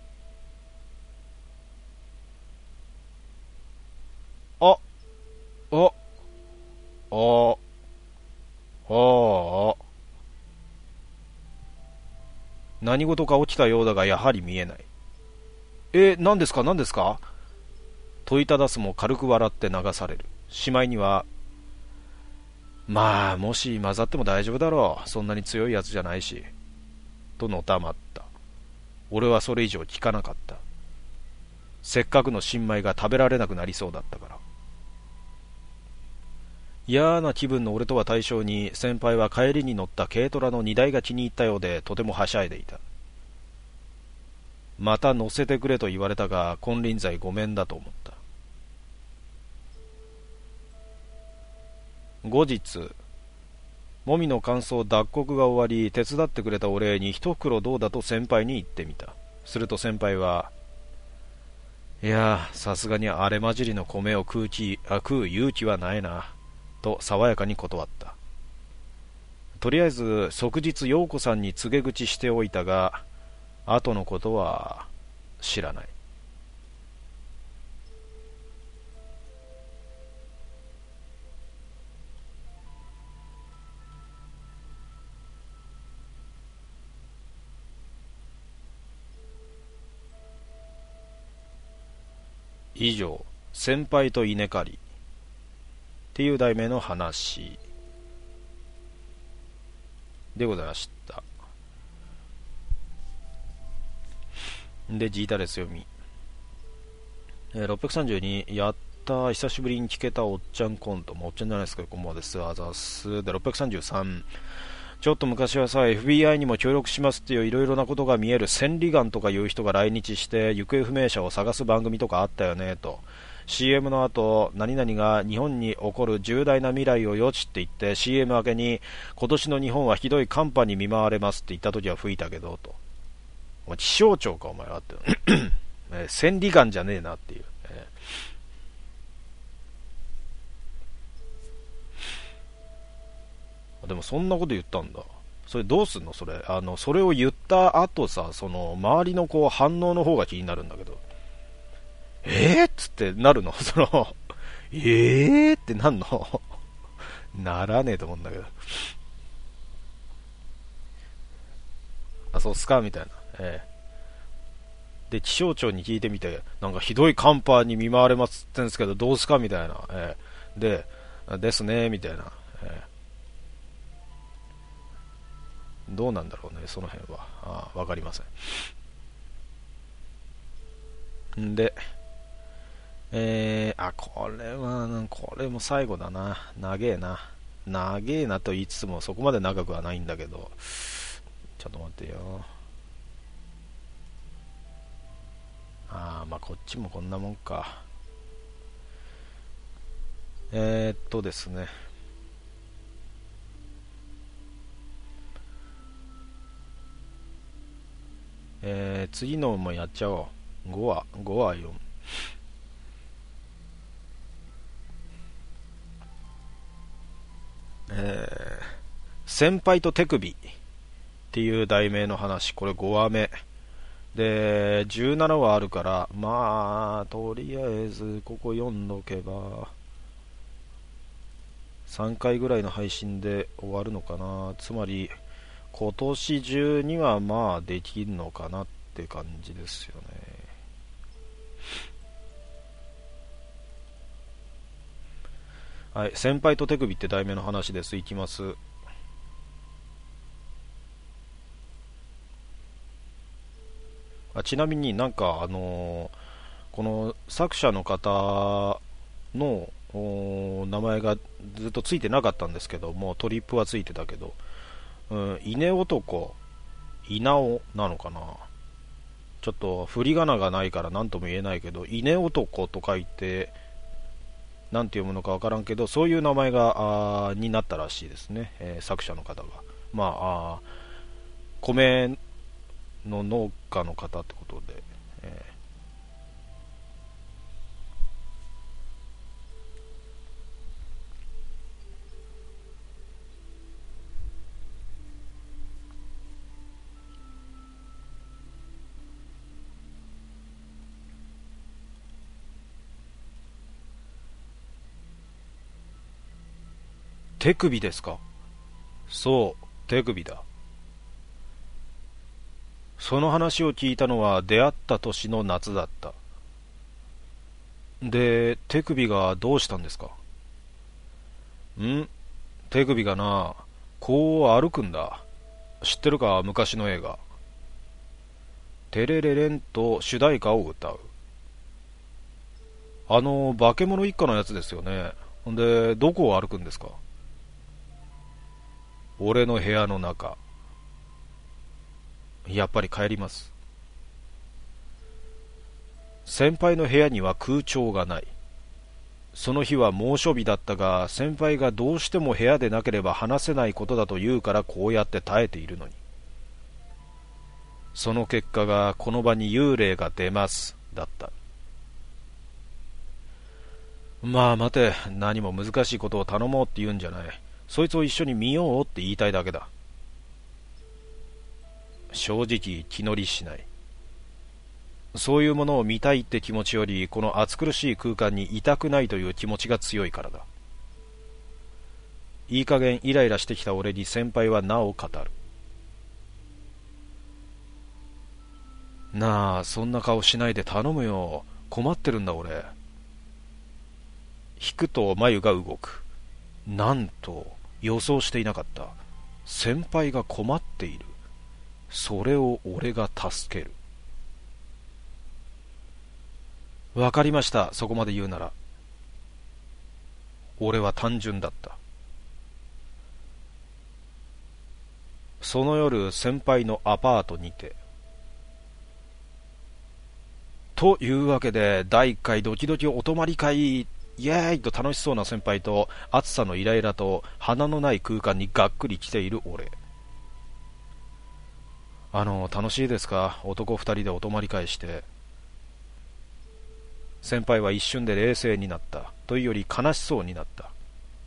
あ、あ、あ、ああ。何事か起きたようだが、やはり見えない。え、何ですか何ですか。問いただすも軽く笑って流される。しまいには、まあもし混ざっても大丈夫だろう、そんなに強いやつじゃないし、とのたまった。俺はそれ以上聞かなかった。せっかくの新米が食べられなくなりそうだったから。嫌な気分の俺とは対照に、先輩は帰りに乗った軽トラの荷台が気に入ったようで、とてもはしゃいでいた。また乗せてくれと言われたが、金輪際ごめんだと思った。後日、もみの乾燥脱穀が終わり、手伝ってくれたお礼に一袋どうだと先輩に言ってみた。すると先輩は、いや、さすがに荒れ混じりの米を食う気、あ、食う勇気はないな、と爽やかに断った。とりあえず即日陽子さんに告げ口しておいたが、後のことは知らない。以上、先輩と稲刈りっていう題名の話でございました。で、ジータレス読み。えー、ろっぴゃくさんじゅうに、やった、久しぶりに聞けたおっちゃんコント、もうおっちゃんじゃないですけど、こんばんはです。あざす。で、ろっぴゃくさんじゅうさん。ちょっと昔はさ、エフビーアイ にも協力しますっていういろいろなことが見える千里眼とかいう人が来日して行方不明者を探す番組とかあったよねと。 シーエム の後、何々が日本に起こる重大な未来を予知って言って シーエム 明けに今年の日本はひどい寒波に見舞われますって言った時は吹いたけどと。お前気象庁かお前はって、えー、千里眼じゃねえなっていう、えー、でもそんなこと言ったんだ。それどうすんのそれ。あのそれを言った後さ、その周りのこう反応の方が気になるんだけど、えーっつってなるのそのえーってなんのならねえと思うんだけど、あ、そうっすかみたいな、えー、で気象庁に聞いてみて、なんかひどい寒波に見舞われますってんですけどどうすかみたいな、えー、でですねみたいな、えー、どうなんだろうねその辺は。あ、わかりません。んでえー、あ、これは、これも最後だな。長えな。長えなと言いつつも、そこまで長くはないんだけど。ちょっと待ってよ。あー、まあこっちもこんなもんか。えー、っとですね。えー、次のもやっちゃおう。ごわ、ごわよん。えー、先輩と手首っていう題名の話、これごわめでじゅうななわあるから、まあとりあえずここ読んどけばさんかいぐらいの配信で終わるのかな。つまり今年中にはまあできるのかなって感じですよね。はい、先輩と手首って題名の話です。いきます。あ、ちなみになんかあのーこの作者の方の名前がずっとついてなかったんですけども、トリップはついてたけど、うん、稲男、稲尾なのかな。ちょっと振り仮名がないから何とも言えないけど、稲男と書いてなんて読むのかわからんけど、そういう名前がになったらしいですね、えー、作者の方が。まあ、あ米の農家の方ってことで、えー、手首ですか。そう、手首だ。その話を聞いたのは出会った年の夏だった。で、手首がどうしたんですか。ん、手首がな、こう歩くんだ。知ってるか、昔の映画。テレレレンと主題歌を歌う。あの、化け物一家のやつですよね。ほんで、どこを歩くんですか。俺の部屋の中。やっぱり帰ります。先輩の部屋には空調がない。その日は猛暑日だったが、先輩がどうしても部屋でなければ話せないことだと言うからこうやって耐えているのに。その結果がこの場に幽霊が出ますだった。まあ待て、何も難しいことを頼もうって言うんじゃない。そいつを一緒に見ようって言いたいだけだ。正直気乗りしない。そういうものを見たいって気持ちより、この暑苦しい空間にいたくないという気持ちが強いからだ。いい加減イライラしてきた俺に先輩はなお語る。なあ、そんな顔しないで頼むよ。困ってるんだ俺。引くと眉が動く。なんと予想していなかった。先輩が困っている。それを俺が助ける。わかりました。そこまで言うなら俺は単純だった。その夜、先輩のアパートにて。というわけで、だいいっかいドキドキお泊まり会、イエーイと楽しそうな先輩と、暑さのイライラと花のない空間にがっくり来ている俺。あの、楽しいですか？男二人でお泊まり会して。先輩は一瞬で冷静になった。というより悲しそうになった。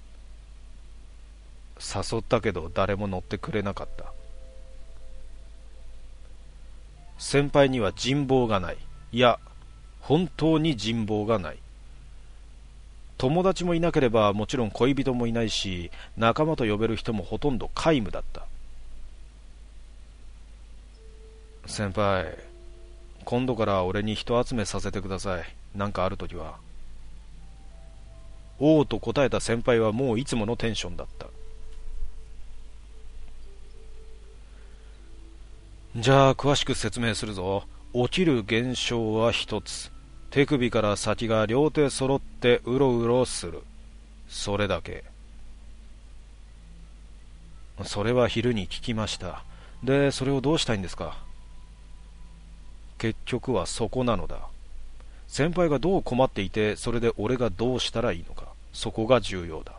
誘ったけど誰も乗ってくれなかった。先輩には人望がない。いや、本当に人望がない。友達もいなければもちろん恋人もいないし、仲間と呼べる人もほとんど皆無だった。先輩、今度から俺に人集めさせてください。なんかあるときは。おうと答えた先輩はもういつものテンションだった。じゃあ詳しく説明するぞ。起きる現象は一つ。手首から先が両手揃ってうろうろする。それだけ。それは昼に聞きました。で、それをどうしたいんですか？結局はそこなのだ。先輩がどう困っていて、それで俺がどうしたらいいのか。そこが重要だ。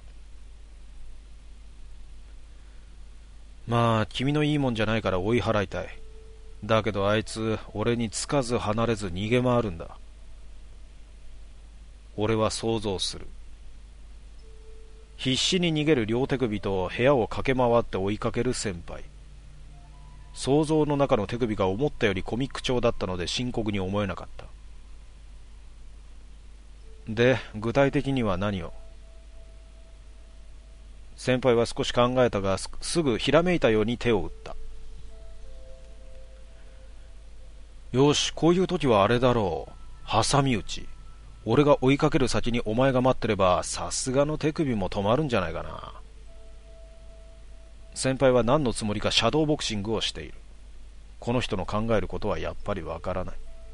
まあ、君のいいもんじゃないから追い払いたい。だけどあいつ、俺につかず離れず逃げ回るんだ。俺は想像する。必死に逃げる両手首と部屋を駆け回って追いかける先輩。想像の中の手首が思ったよりコミック調だったので深刻に思えなかった。で、具体的には何を？先輩は少し考えたが、す、すぐひらめいたように手を打った。よし、こういう時はあれだろう。挟み撃ち。俺が追いかける先にお前が待ってれば、さすがの手首も止まるんじゃないかな。先輩は何のつもりかシャドーボクシングをしている。この人の考えることはやっぱりわからない。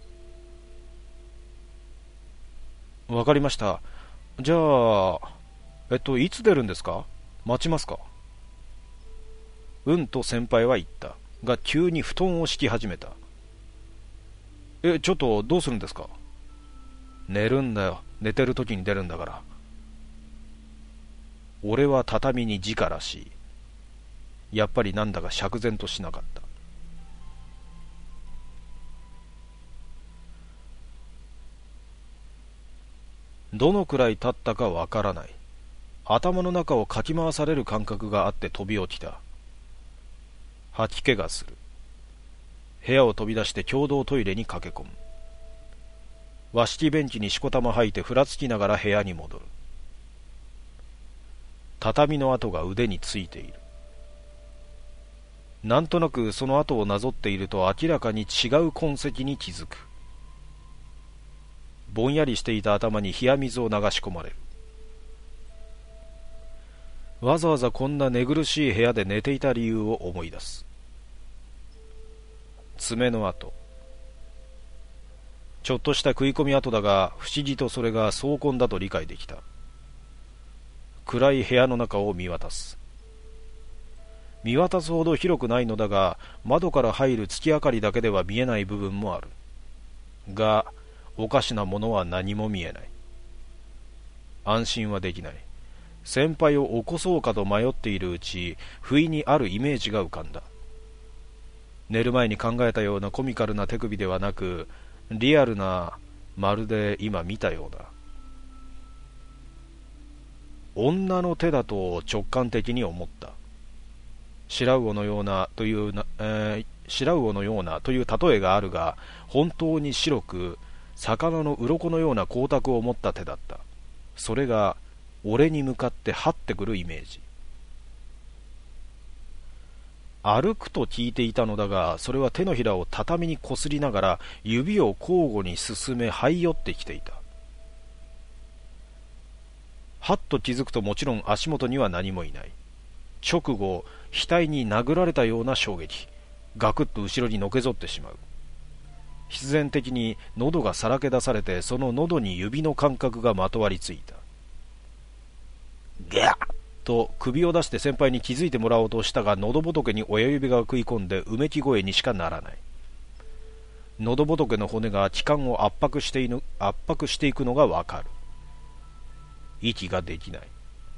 わかりました。じゃあ、えっと、いつ出るんですか？待ちますか？うんと先輩は言った。が、急に布団を敷き始めた。え、ちょっとどうするんですか？寝るんだよ。寝てる時に出るんだから。俺は畳に直らしい。やっぱりなんだか釈然としなかった。どのくらい経ったかわからない。頭の中をかき回される感覚があって飛び起きた。吐き気がする。部屋を飛び出して共同トイレに駆け込む。和式ベンチにしこたま吐いてふらつきながら部屋に戻る。畳の跡が腕についている。なんとなくその跡をなぞっていると明らかに違う痕跡に気づく。ぼんやりしていた頭に冷や水を流し込まれる。わざわざこんな寝苦しい部屋で寝ていた理由を思い出す。爪の跡。ちょっとした食い込み跡だが、不思議とそれが壮痕だと理解できた。暗い部屋の中を見渡す。見渡すほど広くないのだが、窓から入る月明かりだけでは見えない部分もある。が、おかしなものは何も見えない。安心はできない。先輩を起こそうかと迷っているうち、不意にあるイメージが浮かんだ。寝る前に考えたようなコミカルな手首ではなく、リアルな、まるで今見たようだ。女の手だと直感的に思った。白魚のようなというな、えー、白魚のようなという例えがあるが、本当に白く魚の鱗のような光沢を持った手だった。それが俺に向かって這ってくるイメージ。歩くと聞いていたのだが、それは手のひらを畳にこすりながら指を交互に進め這い寄ってきていた。はっと気づくともちろん足元には何もいない。直後、額に殴られたような衝撃。ガクッと後ろにのけぞってしまう。必然的に喉がさらけ出されて、その喉に指の感覚がまとわりついた。 ギャッと首を出して先輩に気づいてもらおうとしたが、喉仏に親指が食い込んでうめき声にしかならない。喉仏の骨が気管を圧迫していぬ圧迫していくのがわかる。息ができない。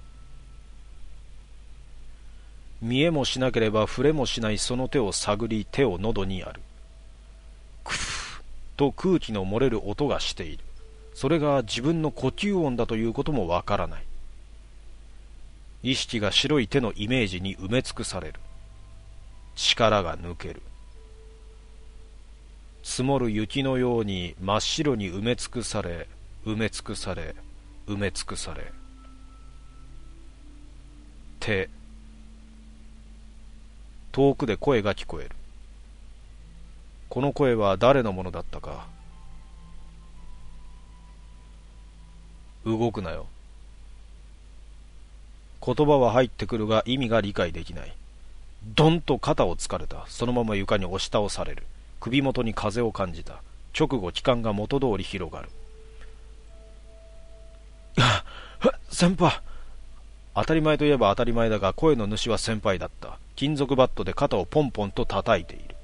見えもしなければ触れもしないその手を探り、手を喉にやる。クフーと空気の漏れる音がしている。それが自分の呼吸音だということもわからない。意識が白い手のイメージに埋め尽くされる。力が抜ける。積もる雪のように真っ白に埋め尽くされ、埋め尽くされ、埋め尽くされ。手。遠くで声が聞こえる。この声は誰のものだったか。動くなよ。言葉は入ってくるが意味が理解できない。ドンと肩をつかれた。そのまま床に押し倒される。首元に風を感じた。直後気管が元通り広がる。先輩。当たり前といえば当たり前だが、声の主は先輩だった。金属バットで肩をポンポンと叩いている。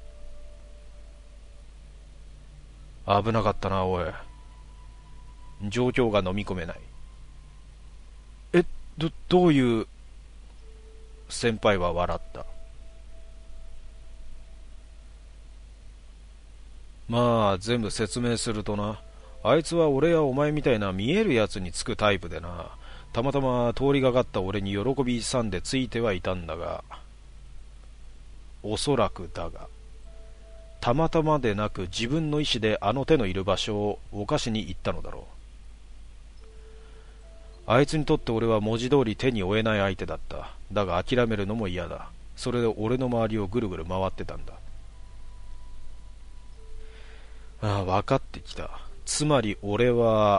危なかったな、おい。状況が飲み込めない。え、ど、どういう。先輩は笑った。まあ、全部説明するとな。あいつは俺やお前みたいな見えるやつにつくタイプでな。たまたま通りがかった俺に喜び勇んでついてはいたんだが、おそらくだが、たまたまでなく自分の意志であの手のいる場所を犯しに行ったのだろう。あいつにとって俺は文字通り手に負えない相手だった。だが諦めるのも嫌だ。それで俺の周りをぐるぐる回ってたんだ。ああ、分かってきた。つまり俺は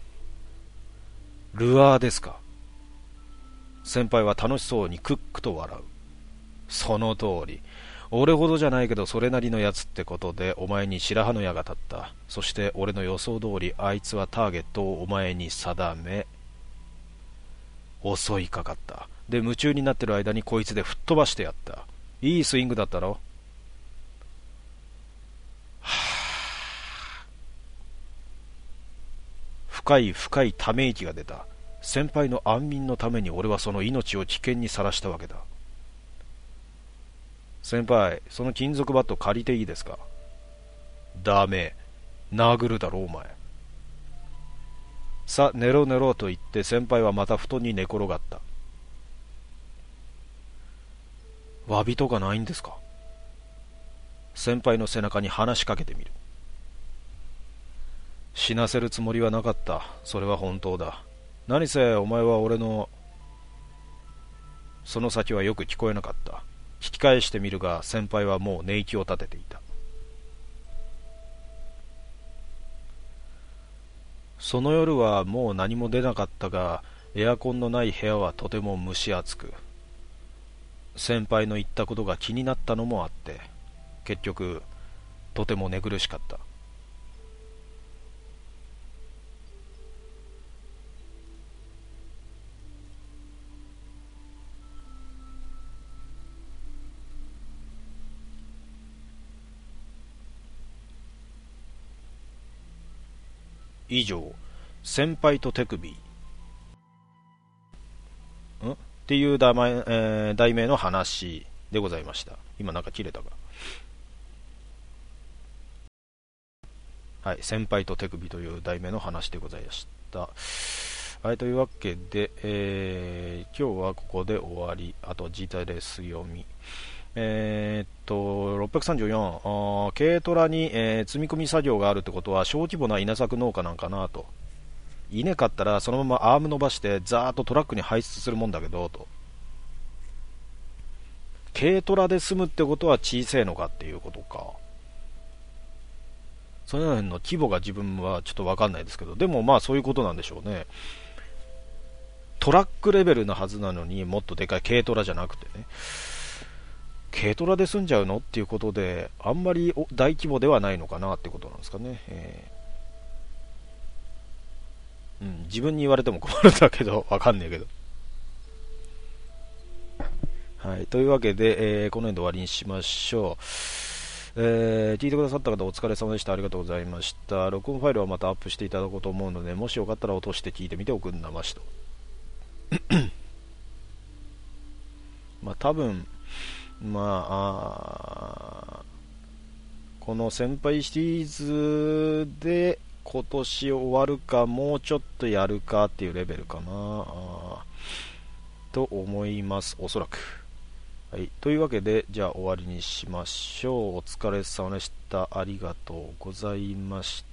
ルアーですか。先輩は楽しそうにクックと笑う。その通り。俺ほどじゃないけどそれなりのやつってことでお前に白羽の矢が立った。そして俺の予想通りあいつはターゲットをお前に定め襲いかかった。で夢中になってる間にこいつで吹っ飛ばしてやった。いいスイングだったろ。はぁ。深い深いため息が出た。先輩の安眠のために俺はその命を危険にさらしたわけだ。先輩、その金属バット借りていいですか。ダメ。殴るだろお前。さ、寝ろ寝ろと言って先輩はまた布団に寝転がった。詫びとかないんですか。先輩の背中に話しかけてみる。死なせるつもりはなかった。それは本当だ。何せお前は俺の。その先はよく聞こえなかった。聞き返してみるが先輩はもう寝息を立てていた。その夜はもう何も出なかったが、エアコンのない部屋はとても蒸し暑く、先輩の言ったことが気になったのもあって結局とても寝苦しかった。以上、先輩と手首んっていう題名、えー、題名の話でございました。今なんか切れたか。はい、先輩と手首という題名の話でございました。はい、というわけで、えー、今日はここで終わり。あと自体レス読み。えー、っとろっぴゃくさんじゅうよん、軽トラに、えー、積み込み作業があるってことは小規模な稲作農家なんかなと。稲買ったらそのままアーム伸ばしてザーッとトラックに排出するもんだけどと。軽トラで済むってことは小さいのかっていうことか。その辺の規模が自分はちょっと分かんないですけど、でもまあそういうことなんでしょうね。トラックレベルのはずなのにもっとでかい軽トラじゃなくてね、軽トラで済んじゃうのっていうことで、あんまり大規模ではないのかなってことなんですかね。えーうん、自分に言われても困るんだけど、わかんねえけど。 はい、というわけで、えーこの辺で終わりにしましょう。えー聞いてくださった方お疲れ様でした。ありがとうございました。録音ファイルはまたアップしていただこうと思うので、もしよかったら落として聞いてみておくんなましと。まあ多分、まあ、あこの先輩シリーズで今年終わるか、もうちょっとやるかっていうレベルかなあと思います、おそらく。はい、というわけで、じゃあ終わりにしましょう。お疲れ様でした。ありがとうございました。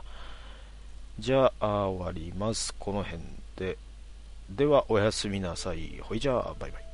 じゃあ終わります。この辺で。ではおやすみなさい。ほいじゃあ、バイバイ。